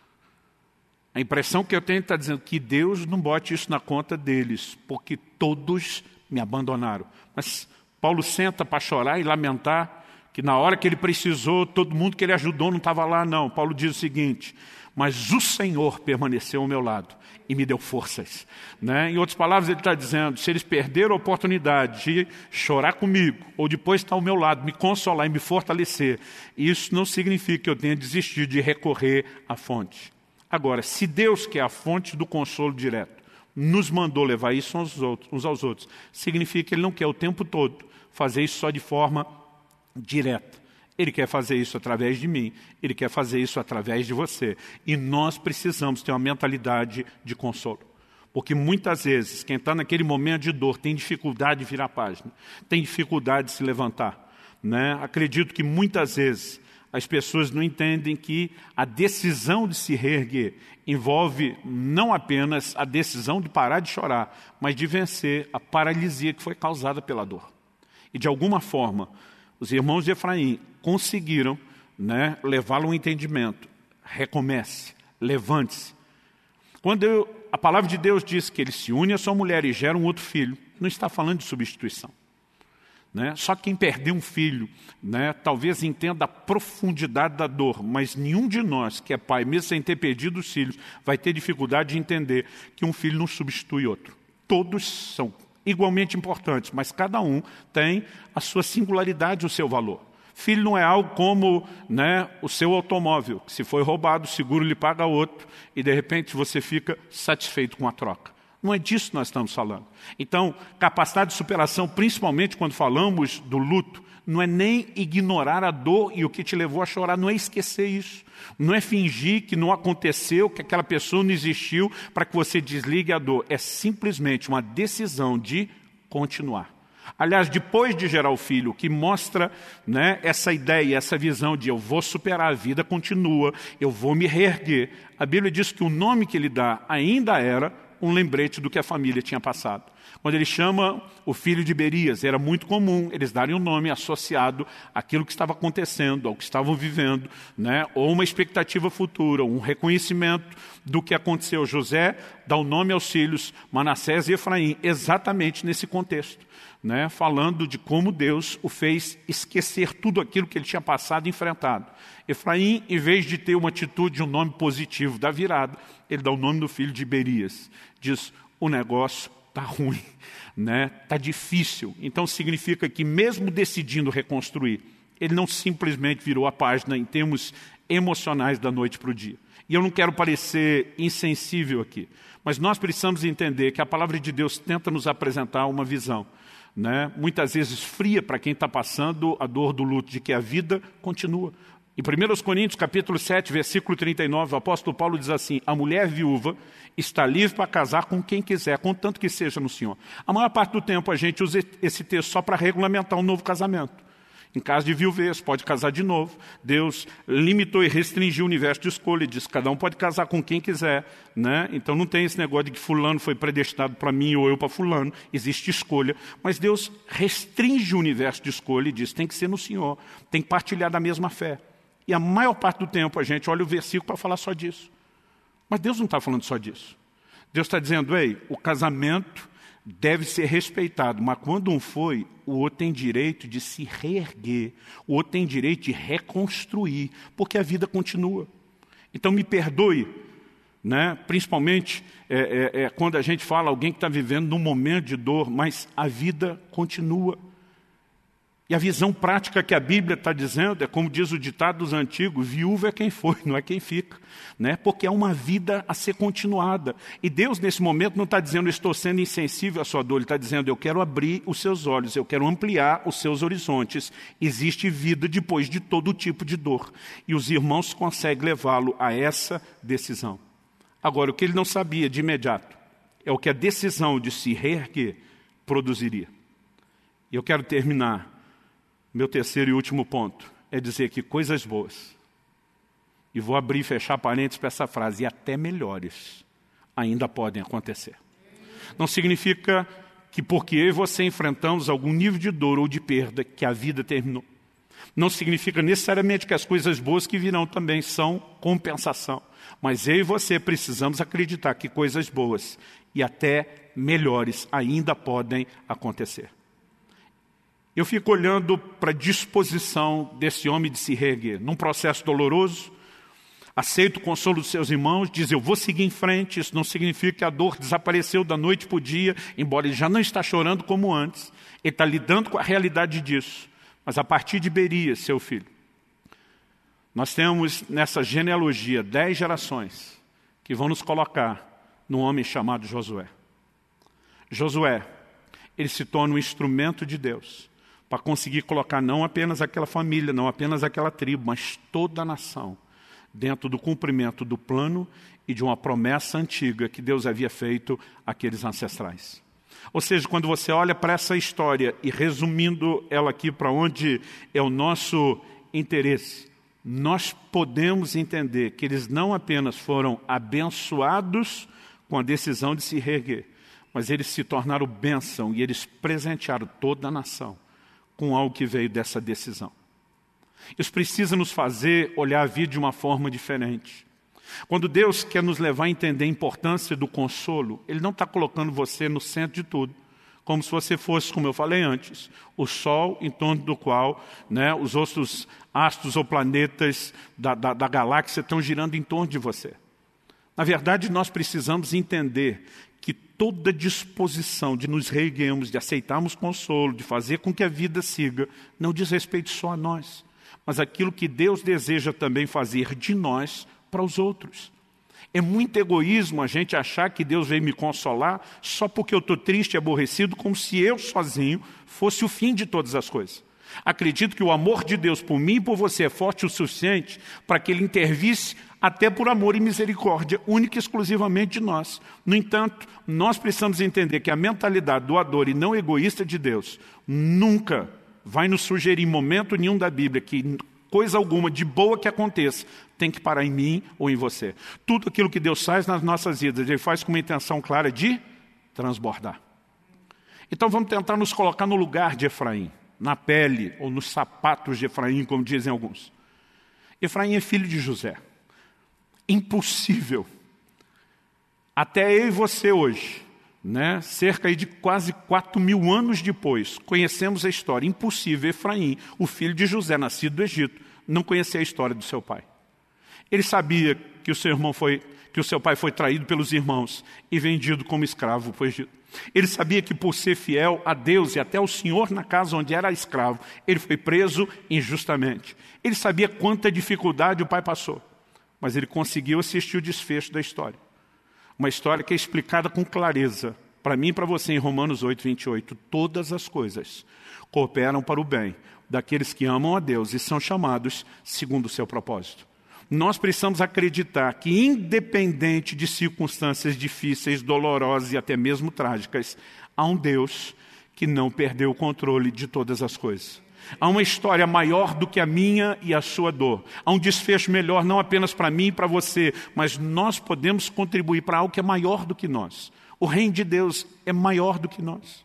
A impressão que eu tenho está dizendo que Deus não bote isso na conta deles, porque todos me abandonaram. Mas Paulo senta para chorar e lamentar que na hora que ele precisou, todo mundo que ele ajudou não estava lá, não. Paulo diz o seguinte, mas o Senhor permaneceu ao meu lado e me deu forças. Né? Em outras palavras, ele está dizendo, se eles perderam a oportunidade de chorar comigo, ou depois estar ao meu lado, me consolar e me fortalecer, isso não significa que eu tenha desistido de recorrer à fonte. Agora, se Deus, que é a fonte do consolo direto, nos mandou levar isso uns aos outros, significa que Ele não quer o tempo todo fazer isso só de forma direta. Ele quer fazer isso através de mim, Ele quer fazer isso através de você. E nós precisamos ter uma mentalidade de consolo. Porque muitas vezes, quem está naquele momento de dor tem dificuldade de virar a página, tem dificuldade de se levantar. Né? Acredito que muitas vezes as pessoas não entendem que a decisão de se reerguer envolve não apenas a decisão de parar de chorar, mas de vencer a paralisia que foi causada pela dor. E de alguma forma, os irmãos de Efraim conseguiram, né, levá-lo ao entendimento. Recomece, levante-se. Quando a palavra de Deus diz que ele se une à sua mulher e gera um outro filho, não está falando de substituição. Né? Só quem perdeu um filho, né, talvez entenda a profundidade da dor, mas nenhum de nós que é pai, mesmo sem ter perdido os filhos, vai ter dificuldade de entender que um filho não substitui outro. Todos são igualmente importantes, mas cada um tem a sua singularidade, o seu valor. Filho não é algo como, né, o seu automóvel, que se foi roubado, o seguro lhe paga outro, e de repente você fica satisfeito com a troca. Não é disso que nós estamos falando. Então, capacidade de superação, principalmente quando falamos do luto, não é nem ignorar a dor e o que te levou a chorar, não é esquecer isso. Não é fingir que não aconteceu, que aquela pessoa não existiu para que você desligue a dor. É simplesmente uma decisão de continuar. Aliás, depois de gerar o filho, que mostra, né, essa ideia, essa visão de eu vou superar, a vida continua, eu vou me reerguer. A Bíblia diz que o nome que ele dá ainda era um lembrete do que a família tinha passado. Quando ele chama o filho de Berias, era muito comum eles darem um nome associado àquilo que estava acontecendo, ao que estavam vivendo, né? Ou uma expectativa futura, um reconhecimento do que aconteceu. José dá o nome aos filhos Manassés e Efraim, exatamente nesse contexto, né? Falando de como Deus o fez esquecer tudo aquilo que ele tinha passado e enfrentado. Efraim, em vez de ter uma atitude, um nome positivo da virada, ele dá o nome do filho de Berias. Diz, o negócio está ruim, né? Está difícil. Então significa que mesmo decidindo reconstruir, ele não simplesmente virou a página em termos emocionais da noite para o dia. E eu não quero parecer insensível aqui, mas nós precisamos entender que a palavra de Deus tenta nos apresentar uma visão, né? Muitas vezes fria para quem está passando a dor do luto, de que a vida continua. Em 1 Coríntios, capítulo 7, versículo 39, o apóstolo Paulo diz assim, a mulher viúva está livre para casar com quem quiser, contanto que seja no Senhor. A maior parte do tempo a gente usa esse texto só para regulamentar um novo casamento. Em caso de viuvez, pode casar de novo. Deus limitou e restringiu o universo de escolha, e diz que cada um pode casar com quem quiser, né? Então não tem esse negócio de que fulano foi predestinado para mim ou eu para fulano, existe escolha. Mas Deus restringe o universo de escolha e diz, tem que ser no Senhor, tem que partilhar da mesma fé. E a maior parte do tempo a gente olha o versículo para falar só disso. Mas Deus não está falando só disso. Deus está dizendo, ei, o casamento deve ser respeitado, mas quando um foi, o outro tem direito de se reerguer, o outro tem direito de reconstruir, porque a vida continua. Então me perdoe, né? Principalmente quando a gente fala alguém que está vivendo num momento de dor, mas a vida continua. E a visão prática que a Bíblia está dizendo é, como diz o ditado dos antigos, viúva é quem foi, não é quem fica, né? Porque é uma vida a ser continuada. E Deus, nesse momento, não está dizendo, estou sendo insensível à sua dor, Ele está dizendo, eu quero abrir os seus olhos, eu quero ampliar os seus horizontes. Existe vida depois de todo tipo de dor. E os irmãos conseguem levá-lo a essa decisão. Agora, o que ele não sabia de imediato é o que a decisão de se reerguer produziria. E eu quero terminar. Meu terceiro e último ponto é dizer que coisas boas, e vou abrir e fechar parênteses para essa frase, e até melhores, ainda podem acontecer. Não significa que porque eu e você enfrentamos algum nível de dor ou de perda, que a vida terminou. Não significa necessariamente que as coisas boas que virão também são compensação. Mas eu e você precisamos acreditar que coisas boas e até melhores ainda podem acontecer. Eu fico olhando para a disposição desse homem de se reerguer. Num processo doloroso, aceita o consolo dos seus irmãos, diz, eu vou seguir em frente. Isso não significa que a dor desapareceu da noite para o dia, embora ele já não está chorando como antes. Ele está lidando com a realidade disso. Mas a partir de Berias, seu filho, nós temos nessa genealogia 10 gerações que vão nos colocar num homem chamado Josué. Josué, ele se torna um instrumento de Deus para conseguir colocar não apenas aquela família, não apenas aquela tribo, mas toda a nação dentro do cumprimento do plano e de uma promessa antiga que Deus havia feito àqueles ancestrais. Ou seja, quando você olha para essa história e resumindo ela aqui para onde é o nosso interesse, nós podemos entender que eles não apenas foram abençoados com a decisão de se reerguer, mas eles se tornaram bênção e eles presentearam toda a nação com algo que veio dessa decisão. Isso precisa nos fazer olhar a vida de uma forma diferente. Quando Deus quer nos levar a entender a importância do consolo, Ele não está colocando você no centro de tudo, como se você fosse, como eu falei antes, o Sol em torno do qual, né, os outros astros ou planetas da galáxia estão girando em torno de você. Na verdade, nós precisamos entender que toda disposição de nos reerguermos, de aceitarmos consolo, de fazer com que a vida siga, não diz respeito só a nós, mas aquilo que Deus deseja também fazer de nós para os outros. É muito egoísmo a gente achar que Deus veio me consolar só porque eu estou triste e aborrecido, como se eu sozinho fosse o fim de todas as coisas. Acredito que o amor de Deus por mim e por você é forte o suficiente para que Ele intervisse até por amor e misericórdia, única e exclusivamente de nós. No entanto, nós precisamos entender que a mentalidade doadora e não egoísta de Deus nunca vai nos sugerir em momento nenhum da Bíblia que coisa alguma de boa que aconteça tem que parar em mim ou em você. Tudo aquilo que Deus faz nas nossas vidas, Ele faz com uma intenção clara de transbordar. Então vamos tentar nos colocar no lugar de Efraim, na pele ou nos sapatos de Efraim, como dizem alguns. Efraim é filho de José. Impossível. Até eu e você hoje, cerca de quase 4.000 anos depois, conhecemos a história. Impossível Efraim, o filho de José, nascido do Egito, não conhecia a história do seu pai. Ele sabia que o seu pai foi traído pelos irmãos e vendido como escravo para o Egito. Ele sabia que por ser fiel a Deus e até ao Senhor na casa onde era escravo, ele foi preso injustamente. Ele sabia quanta dificuldade o pai passou, mas ele conseguiu assistir o desfecho da história. Uma história que é explicada com clareza, para mim e para você, em Romanos 8:28. Todas as coisas cooperam para o bem daqueles que amam a Deus e são chamados segundo o seu propósito. Nós precisamos acreditar que, independente de circunstâncias difíceis, dolorosas e até mesmo trágicas, há um Deus que não perdeu o controle de todas as coisas. Há uma história maior do que a minha e a sua dor. Há um desfecho melhor não apenas para mim e para você, mas nós podemos contribuir para algo que é maior do que nós. O reino de Deus é maior do que nós.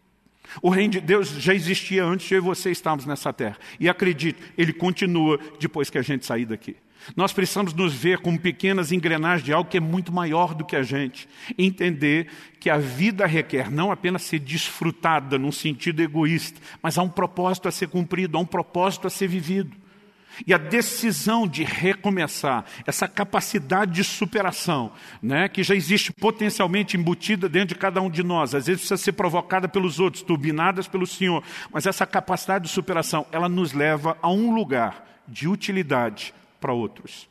O reino de Deus já existia antes de eu e você estarmos nessa terra. E acredite, ele continua depois que a gente sair daqui. Nós precisamos nos ver como pequenas engrenagens de algo que é muito maior do que a gente. Entender que a vida requer não apenas ser desfrutada num sentido egoísta, mas há um propósito a ser cumprido, há um propósito a ser vivido. E a decisão de recomeçar, essa capacidade de superação, que já existe potencialmente embutida dentro de cada um de nós, às vezes precisa ser provocada pelos outros, turbinadas pelo Senhor, mas essa capacidade de superação, ela nos leva a um lugar de utilidade para outros.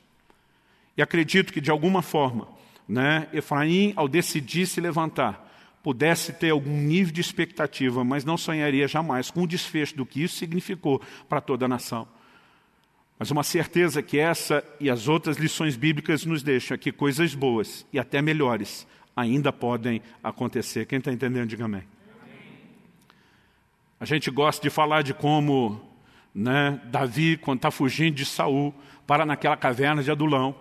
E acredito que de alguma forma, Efraim, ao decidir se levantar, pudesse ter algum nível de expectativa, mas não sonharia jamais com o desfecho do que isso significou para toda a nação. Mas uma certeza que essa e as outras lições bíblicas nos deixam é que coisas boas e até melhores ainda podem acontecer. Quem está entendendo, diga amém. A gente gosta de falar de como Davi, quando está fugindo de Saul, para naquela caverna de Adulão.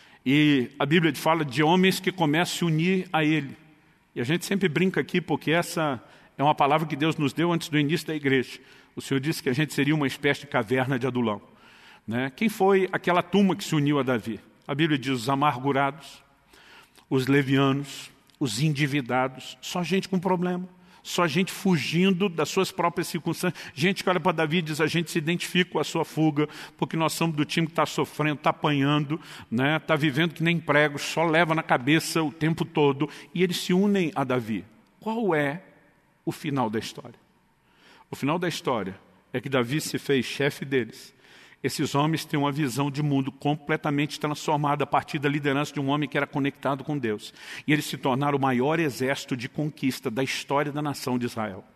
E a Bíblia fala de homens que começam a se unir a ele. E a gente sempre brinca aqui, porque essa é uma palavra que Deus nos deu antes do início da igreja. O Senhor disse que a gente seria uma espécie de caverna de Adulão. Quem foi aquela turma que se uniu a Davi? A Bíblia diz os amargurados, os levianos, os endividados, só gente com problema. Só gente fugindo das suas próprias circunstâncias. Gente que olha para Davi e diz, a gente se identifica com a sua fuga, porque nós somos do time que está sofrendo, está apanhando, está vivendo que nem pregos, só leva na cabeça o tempo todo. E eles se unem a Davi. Qual é o final da história? O final da história é que Davi se fez chefe deles. Esses homens têm uma visão de mundo completamente transformada a partir da liderança de um homem que era conectado com Deus. E eles se tornaram o maior exército de conquista da história da nação de Israel.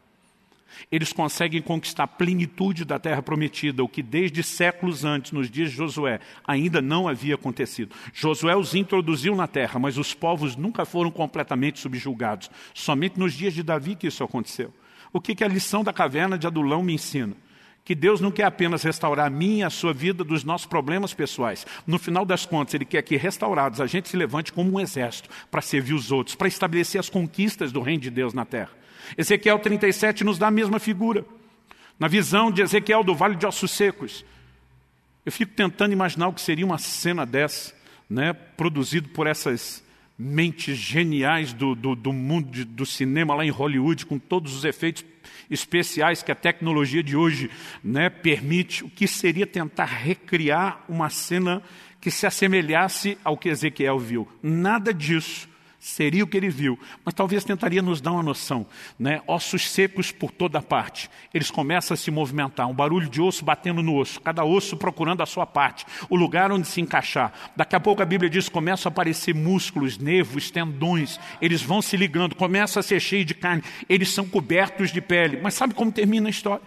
Eles conseguem conquistar a plenitude da terra prometida, o que desde séculos antes, nos dias de Josué, ainda não havia acontecido. Josué os introduziu na terra, mas os povos nunca foram completamente subjugados. Somente nos dias de Davi que isso aconteceu. O que a lição da caverna de Adulão me ensina? Que Deus não quer apenas restaurar a minha e a sua vida dos nossos problemas pessoais. No final das contas, Ele quer que, restaurados, a gente se levante como um exército para servir os outros, para estabelecer as conquistas do reino de Deus na terra. Ezequiel 37 nos dá a mesma figura. Na visão de Ezequiel do Vale de Ossos Secos. Eu fico tentando imaginar o que seria uma cena dessa, produzido por essas mentes geniais do mundo do cinema lá em Hollywood, com todos os efeitos especiais que a tecnologia de hoje permite. O que seria tentar recriar uma cena que se assemelhasse ao que Ezequiel viu? Nada disso seria o que ele viu, mas talvez tentaria nos dar uma noção. Ossos secos por toda parte, eles começam a se movimentar, um barulho de osso batendo no osso, cada osso procurando a sua parte, o lugar onde se encaixar. Daqui a pouco a Bíblia diz que começam a aparecer músculos, nervos, tendões, eles vão se ligando, começa a ser cheio de carne, eles são cobertos de pele. Mas sabe como termina a história?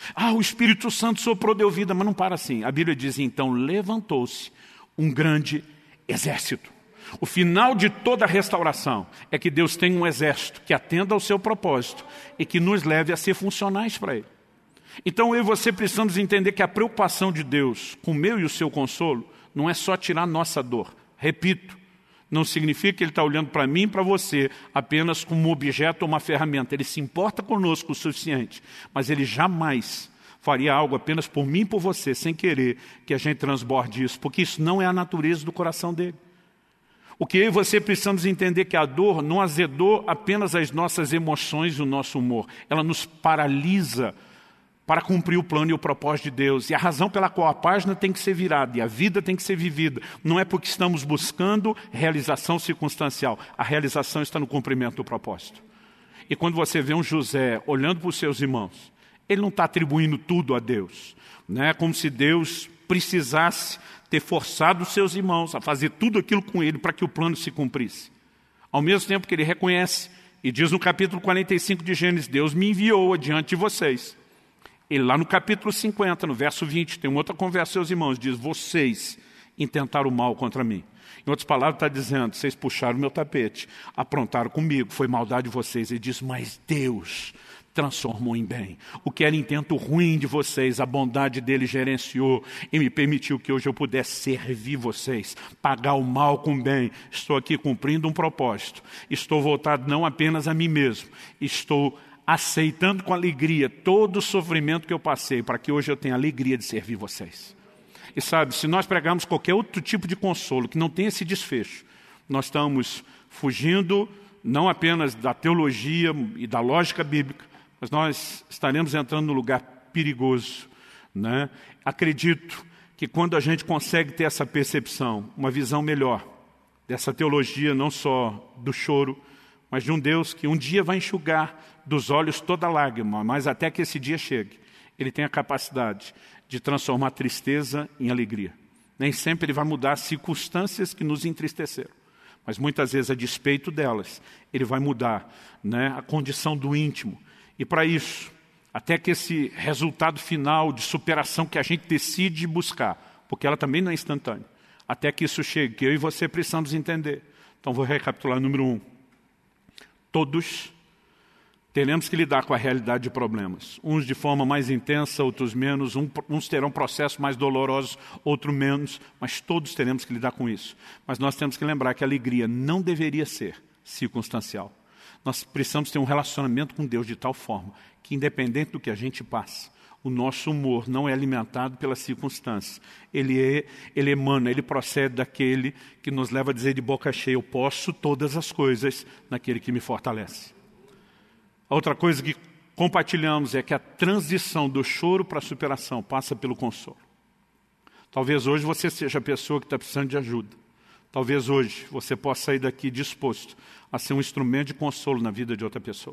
O Espírito Santo soprou, deu vida, mas não para assim. A Bíblia diz, então levantou-se um grande exército. O final de toda a restauração é que Deus tem um exército que atenda ao seu propósito e que nos leve a ser funcionais para Ele. Então eu e você precisamos entender que a preocupação de Deus com o meu e o seu consolo não é só tirar nossa dor. Repito, Não significa que Ele está olhando para mim e para você apenas como um objeto ou uma ferramenta. Ele se importa conosco o suficiente, mas Ele jamais faria algo apenas por mim e por você, sem querer que a gente transborde isso, porque isso não é a natureza do coração dele. O que eu e você precisamos entender é que a dor não azedou apenas as nossas emoções e o nosso humor. Ela nos paralisa para cumprir o plano e o propósito de Deus. E a razão pela qual a página tem que ser virada e a vida tem que ser vivida não é porque estamos buscando realização circunstancial. A realização está no cumprimento do propósito. E quando você vê um José olhando para os seus irmãos, ele não está atribuindo tudo a Deus. Não é como se Deus precisasse ter forçado os seus irmãos a fazer tudo aquilo com ele para que o plano se cumprisse. Ao mesmo tempo que ele reconhece, e diz no capítulo 45 de Gênesis, Deus me enviou adiante de vocês. Ele lá no capítulo 50, no verso 20, tem uma outra conversa com seus irmãos, diz, vocês intentaram o mal contra mim. Em outras palavras, está dizendo, vocês puxaram o meu tapete, aprontaram comigo, foi maldade de vocês. Ele diz, mas Deus transformou em bem. O que era intento ruim de vocês, a bondade dele gerenciou e me permitiu que hoje eu pudesse servir vocês, pagar o mal com o bem. Estou aqui cumprindo um propósito. Estou voltado não apenas a mim mesmo, estou aceitando com alegria todo o sofrimento que eu passei, para que hoje eu tenha a alegria de servir vocês. E sabe, se nós pregarmos qualquer outro tipo de consolo que não tenha esse desfecho, nós estamos fugindo não apenas da teologia e da lógica bíblica, mas nós estaremos entrando num lugar perigoso, né? Acredito que quando a gente consegue ter essa percepção, uma visão melhor dessa teologia, não só do choro, mas de um Deus que um dia vai enxugar dos olhos toda lágrima, mas até que esse dia chegue, Ele tem a capacidade de transformar tristeza em alegria. Nem sempre Ele vai mudar as circunstâncias que nos entristeceram, mas muitas vezes, a despeito delas, Ele vai mudar, né, a condição do íntimo. E para isso, até que esse resultado final de superação que a gente decide buscar, porque ela também não é instantânea, até que isso chegue, que eu e você precisamos entender. Então vou recapitular. Número 1. Todos teremos que lidar com a realidade de problemas. Uns de forma mais intensa, outros menos. Uns terão processos mais dolorosos, outros menos. Mas todos teremos que lidar com isso. Mas nós temos que lembrar que a alegria não deveria ser circunstancial. Nós precisamos ter um relacionamento com Deus de tal forma que, independente do que a gente passa, o nosso humor não é alimentado pelas circunstâncias. Ele emana, ele procede daquele que nos leva a dizer de boca cheia, eu posso todas as coisas naquele que me fortalece. A outra coisa que compartilhamos é que a transição do choro para a superação passa pelo consolo. Talvez hoje você seja a pessoa que está precisando de ajuda. Talvez hoje você possa sair daqui disposto a ser um instrumento de consolo na vida de outra pessoa.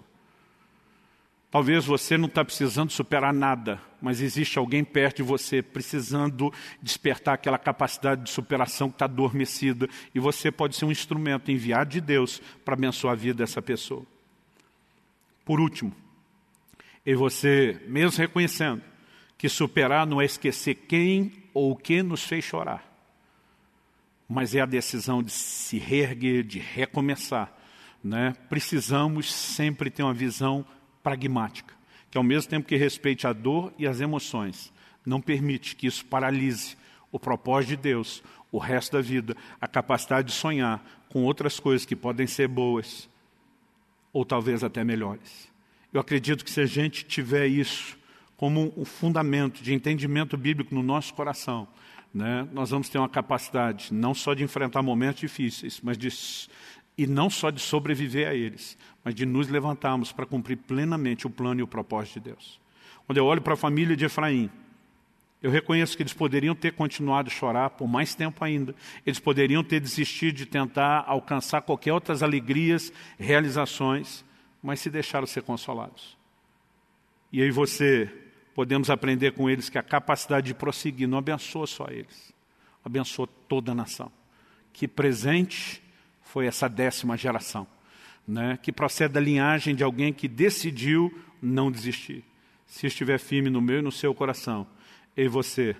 Talvez você não está precisando superar nada, mas existe alguém perto de você precisando despertar aquela capacidade de superação que está adormecida, e você pode ser um instrumento enviado de Deus para abençoar a vida dessa pessoa. Por último, e você, mesmo reconhecendo que superar não é esquecer quem ou o que nos fez chorar, mas é a decisão de se reerguer, de recomeçar, né? Precisamos sempre ter uma visão pragmática, que ao mesmo tempo que respeite a dor e as emoções, não permite que isso paralise o propósito de Deus, o resto da vida, a capacidade de sonhar com outras coisas que podem ser boas, ou talvez até melhores. Eu acredito que se a gente tiver isso como um fundamento de entendimento bíblico no nosso coração, né, nós vamos ter uma capacidade não só de enfrentar momentos difíceis, e não só de sobreviver a eles, mas de nos levantarmos para cumprir plenamente o plano e o propósito de Deus. Quando eu olho para a família de Efraim, eu reconheço que eles poderiam ter continuado a chorar por mais tempo ainda. Eles poderiam ter desistido de tentar alcançar qualquer outras alegrias, realizações, mas se deixaram ser consolados. E eu e você podemos aprender com eles que a capacidade de prosseguir não abençoa só eles, abençoa toda a nação. Que presente foi essa 10ª geração, né, que procede da linhagem de alguém que decidiu não desistir. Se estiver firme no meu e no seu coração, eu e você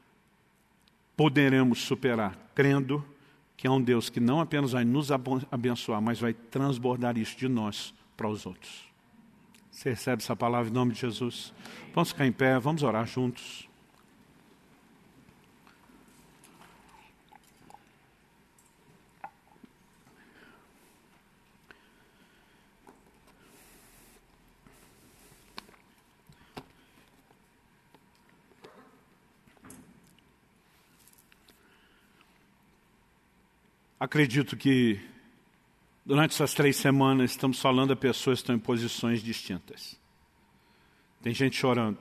poderemos superar, crendo que é um Deus que não apenas vai nos abençoar, mas vai transbordar isso de nós para os outros. Você recebe essa palavra em nome de Jesus? Vamos ficar em pé, vamos orar juntos. Acredito que durante essas 3 semanas estamos falando a pessoas que estão em posições distintas. Tem gente chorando.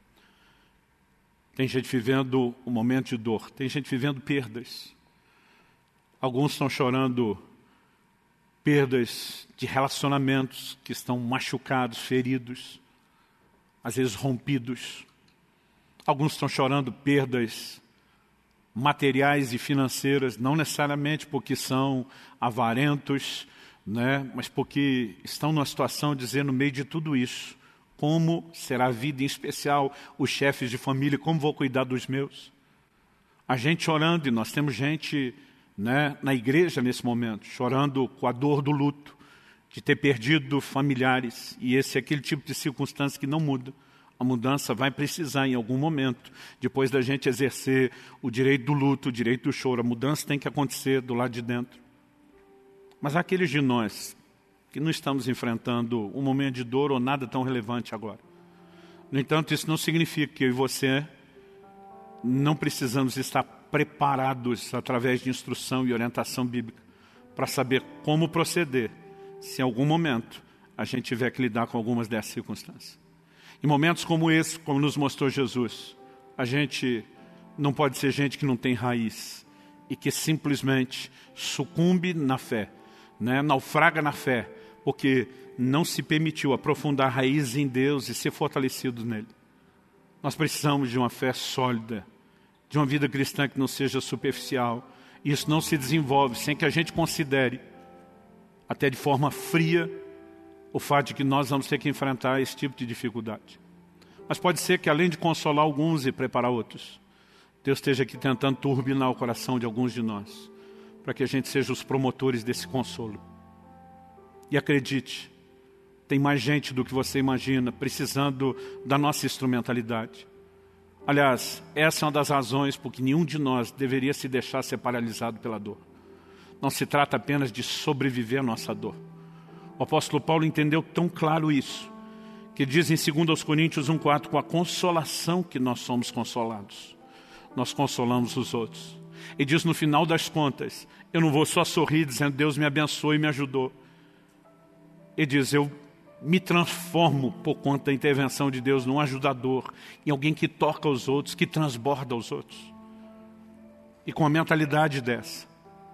Tem gente vivendo um momento de dor. Tem gente vivendo perdas. Alguns estão chorando perdas de relacionamentos que estão machucados, feridos, às vezes rompidos. Alguns estão chorando perdas materiais e financeiras, não necessariamente porque são avarentos, né, mas porque estão numa situação de dizer, no meio de tudo isso, como será a vida, em especial os chefes de família, como vou cuidar dos meus? A gente chorando, e nós temos gente, né, na igreja nesse momento, chorando com a dor do luto, de ter perdido familiares, e esse é aquele tipo de circunstância que não muda. A mudança vai precisar em algum momento, depois da gente exercer o direito do luto, o direito do choro. A mudança tem que acontecer do lado de dentro. Mas há aqueles de nós que não estamos enfrentando um momento de dor ou nada tão relevante agora. No entanto, isso não significa que eu e você não precisamos estar preparados através de instrução e orientação bíblica para saber como proceder se em algum momento a gente tiver que lidar com algumas dessas circunstâncias. Em momentos como esse, como nos mostrou Jesus, a gente não pode ser gente que não tem raiz e que simplesmente sucumbe na fé, né? Naufraga na fé, porque não se permitiu aprofundar raízes em Deus e ser fortalecido nele. Nós precisamos de uma fé sólida, de uma vida cristã que não seja superficial. Isso não se desenvolve sem que a gente considere, até de forma fria, o fato de que nós vamos ter que enfrentar esse tipo de dificuldade. Mas pode ser que, além de consolar alguns e preparar outros, Deus esteja aqui tentando turbinar o coração de alguns de nós, para que a gente seja os promotores desse consolo. E acredite, tem mais gente do que você imagina precisando da nossa instrumentalidade. Aliás, essa é uma das razões por que nenhum de nós deveria se deixar ser paralisado pela dor. Não se trata apenas de sobreviver à nossa dor. O apóstolo Paulo entendeu tão claro isso, que diz em 2 Coríntios 1,4, com a consolação que nós somos consolados, nós consolamos os outros. E diz no final das contas, eu não vou só sorrir dizendo Deus me abençoou e me ajudou. Ele diz, eu me transformo por conta da intervenção de Deus num ajudador, em alguém que toca os outros, que transborda os outros. E com a mentalidade dessa,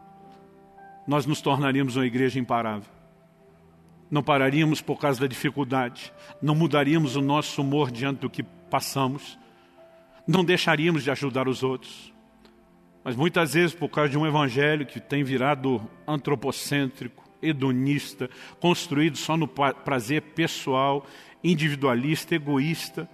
nós nos tornaríamos uma igreja imparável. Não pararíamos por causa da dificuldade, não mudaríamos o nosso humor diante do que passamos, não deixaríamos de ajudar os outros. Mas muitas vezes, por causa de um evangelho que tem virado antropocêntrico, hedonista, construído só no prazer pessoal, individualista, egoísta,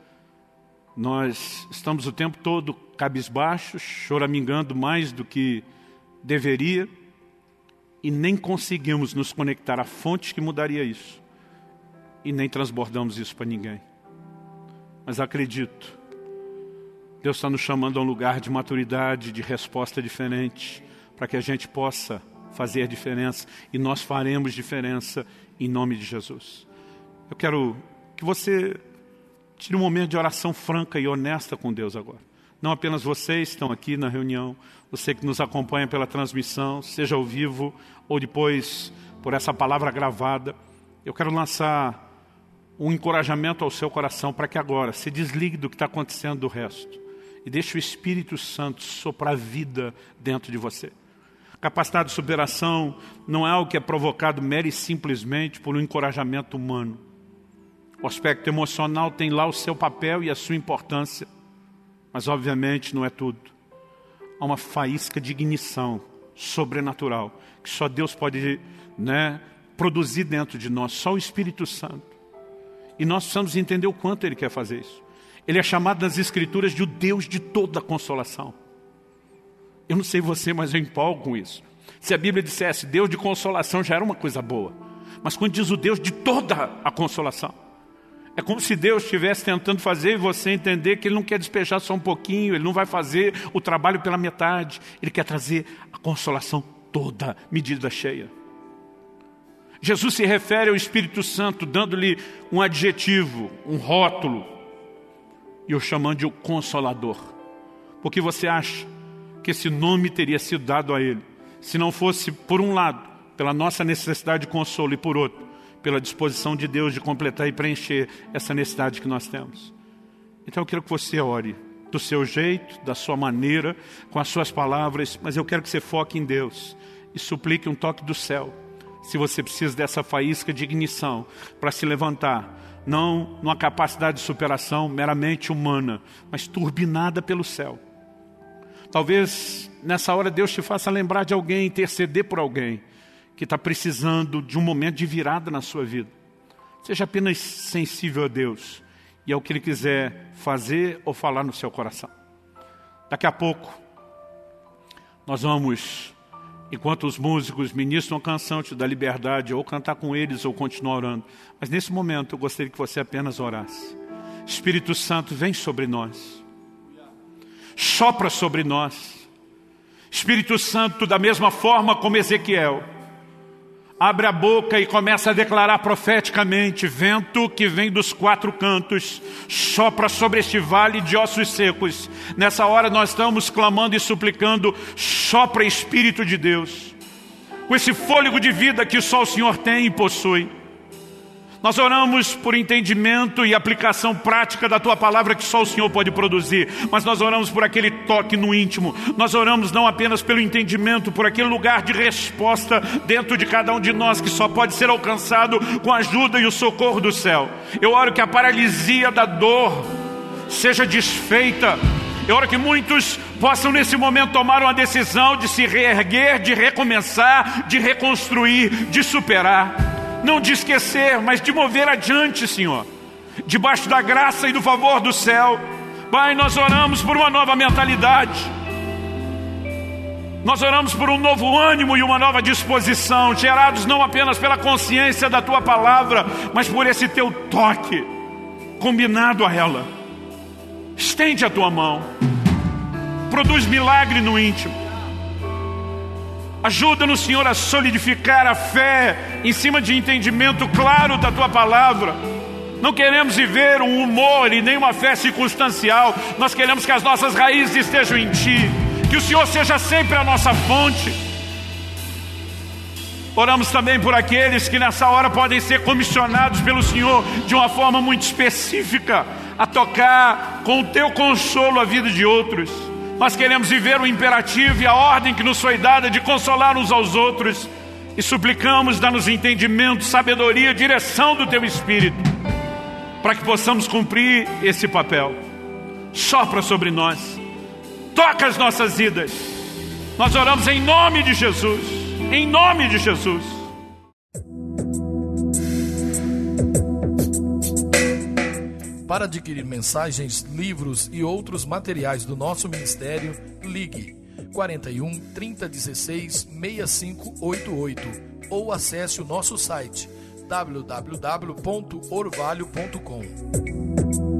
nós estamos o tempo todo cabisbaixos, choramingando mais do que deveria, e nem conseguimos nos conectar à fonte que mudaria isso. E nem transbordamos isso para ninguém. Mas acredito, Deus está nos chamando a um lugar de maturidade, de resposta diferente, para que a gente possa fazer diferença. E nós faremos diferença em nome de Jesus. Eu quero que você tire um momento de oração franca e honesta com Deus agora. Não apenas vocês que estão aqui na reunião, você que nos acompanha pela transmissão, seja ao vivo ou depois por essa palavra gravada. Eu quero lançar um encorajamento ao seu coração para que agora se desligue do que está acontecendo do resto e deixe o Espírito Santo soprar vida dentro de você. Capacidade de superação não é algo que é provocado mera e simplesmente por um encorajamento humano. O aspecto emocional tem lá o seu papel e a sua importância, mas obviamente não é tudo. Há uma faísca de ignição sobrenatural que só Deus pode, produzir dentro de nós, só o Espírito Santo. E nós precisamos entender o quanto Ele quer fazer isso. Ele é chamado nas Escrituras de o Deus de toda a consolação. Eu não sei você, mas eu empolgo com isso. Se a Bíblia dissesse Deus de consolação, já era uma coisa boa. Mas quando diz o Deus de toda a consolação, é como se Deus estivesse tentando fazer você entender que Ele não quer despejar só um pouquinho, Ele não vai fazer o trabalho pela metade. Ele quer trazer a consolação toda, medida cheia. Jesus se refere ao Espírito Santo, dando-lhe um adjetivo, um rótulo, e o chamando de o Consolador. Porque você acha que esse nome teria sido dado a Ele se não fosse, por um lado, pela nossa necessidade de consolo, e por outro, pela disposição de Deus de completar e preencher essa necessidade que nós temos. Então eu quero que você ore do seu jeito, da sua maneira, com as suas palavras, mas eu quero que você foque em Deus e suplique um toque do céu. Se você precisa dessa faísca de ignição para se levantar, não numa capacidade de superação meramente humana, mas turbinada pelo céu. Talvez nessa hora Deus te faça lembrar de alguém, interceder por alguém que está precisando de um momento de virada na sua vida. Seja apenas sensível a Deus e ao que Ele quiser fazer ou falar no seu coração. Daqui a pouco, nós vamos, enquanto os músicos ministram a canção, te dá liberdade, ou cantar com eles, ou continuar orando. Mas nesse momento, eu gostaria que você apenas orasse. Espírito Santo, vem sobre nós. Sopra sobre nós. Espírito Santo, da mesma forma como Ezequiel, abre a boca e começa a declarar profeticamente: vento que vem dos quatro cantos, sopra sobre este vale de ossos secos. Nessa hora nós estamos clamando e suplicando: sopra, Espírito de Deus, com esse fôlego de vida que só o Senhor tem e possui. Nós oramos por entendimento e aplicação prática da Tua Palavra que só o Senhor pode produzir. Mas nós oramos por aquele toque no íntimo. Nós oramos não apenas pelo entendimento, por aquele lugar de resposta dentro de cada um de nós que só pode ser alcançado com a ajuda e o socorro do céu. Eu oro que a paralisia da dor seja desfeita. Eu oro que muitos possam nesse momento tomar uma decisão de se reerguer, de recomeçar, de reconstruir, de superar. Não de esquecer, mas de mover adiante, Senhor, debaixo da graça e do favor do céu. Pai, nós oramos por uma nova mentalidade. Nós oramos por um novo ânimo e uma nova disposição, gerados não apenas pela consciência da Tua Palavra, mas por esse Teu toque, combinado a ela. Estende a Tua mão, produz milagre no íntimo. Ajuda-nos, Senhor, a solidificar a fé em cima de entendimento claro da Tua Palavra. Não queremos viver um humor e nem uma fé circunstancial. Nós queremos que as nossas raízes estejam em Ti, que o Senhor seja sempre a nossa fonte. Oramos também por aqueles que nessa hora podem ser comissionados pelo Senhor de uma forma muito específica a tocar com o Teu consolo a vida de outros. Nós queremos viver o imperativo e a ordem que nos foi dada de consolar uns aos outros. E suplicamos, dá-nos entendimento, sabedoria, direção do Teu Espírito, para que possamos cumprir esse papel. Sopra sobre nós, toca as nossas vidas. Nós oramos em nome de Jesus, em nome de Jesus. Para adquirir mensagens, livros e outros materiais do nosso ministério, ligue 41 3016 6588 ou acesse o nosso site www.orvalho.com.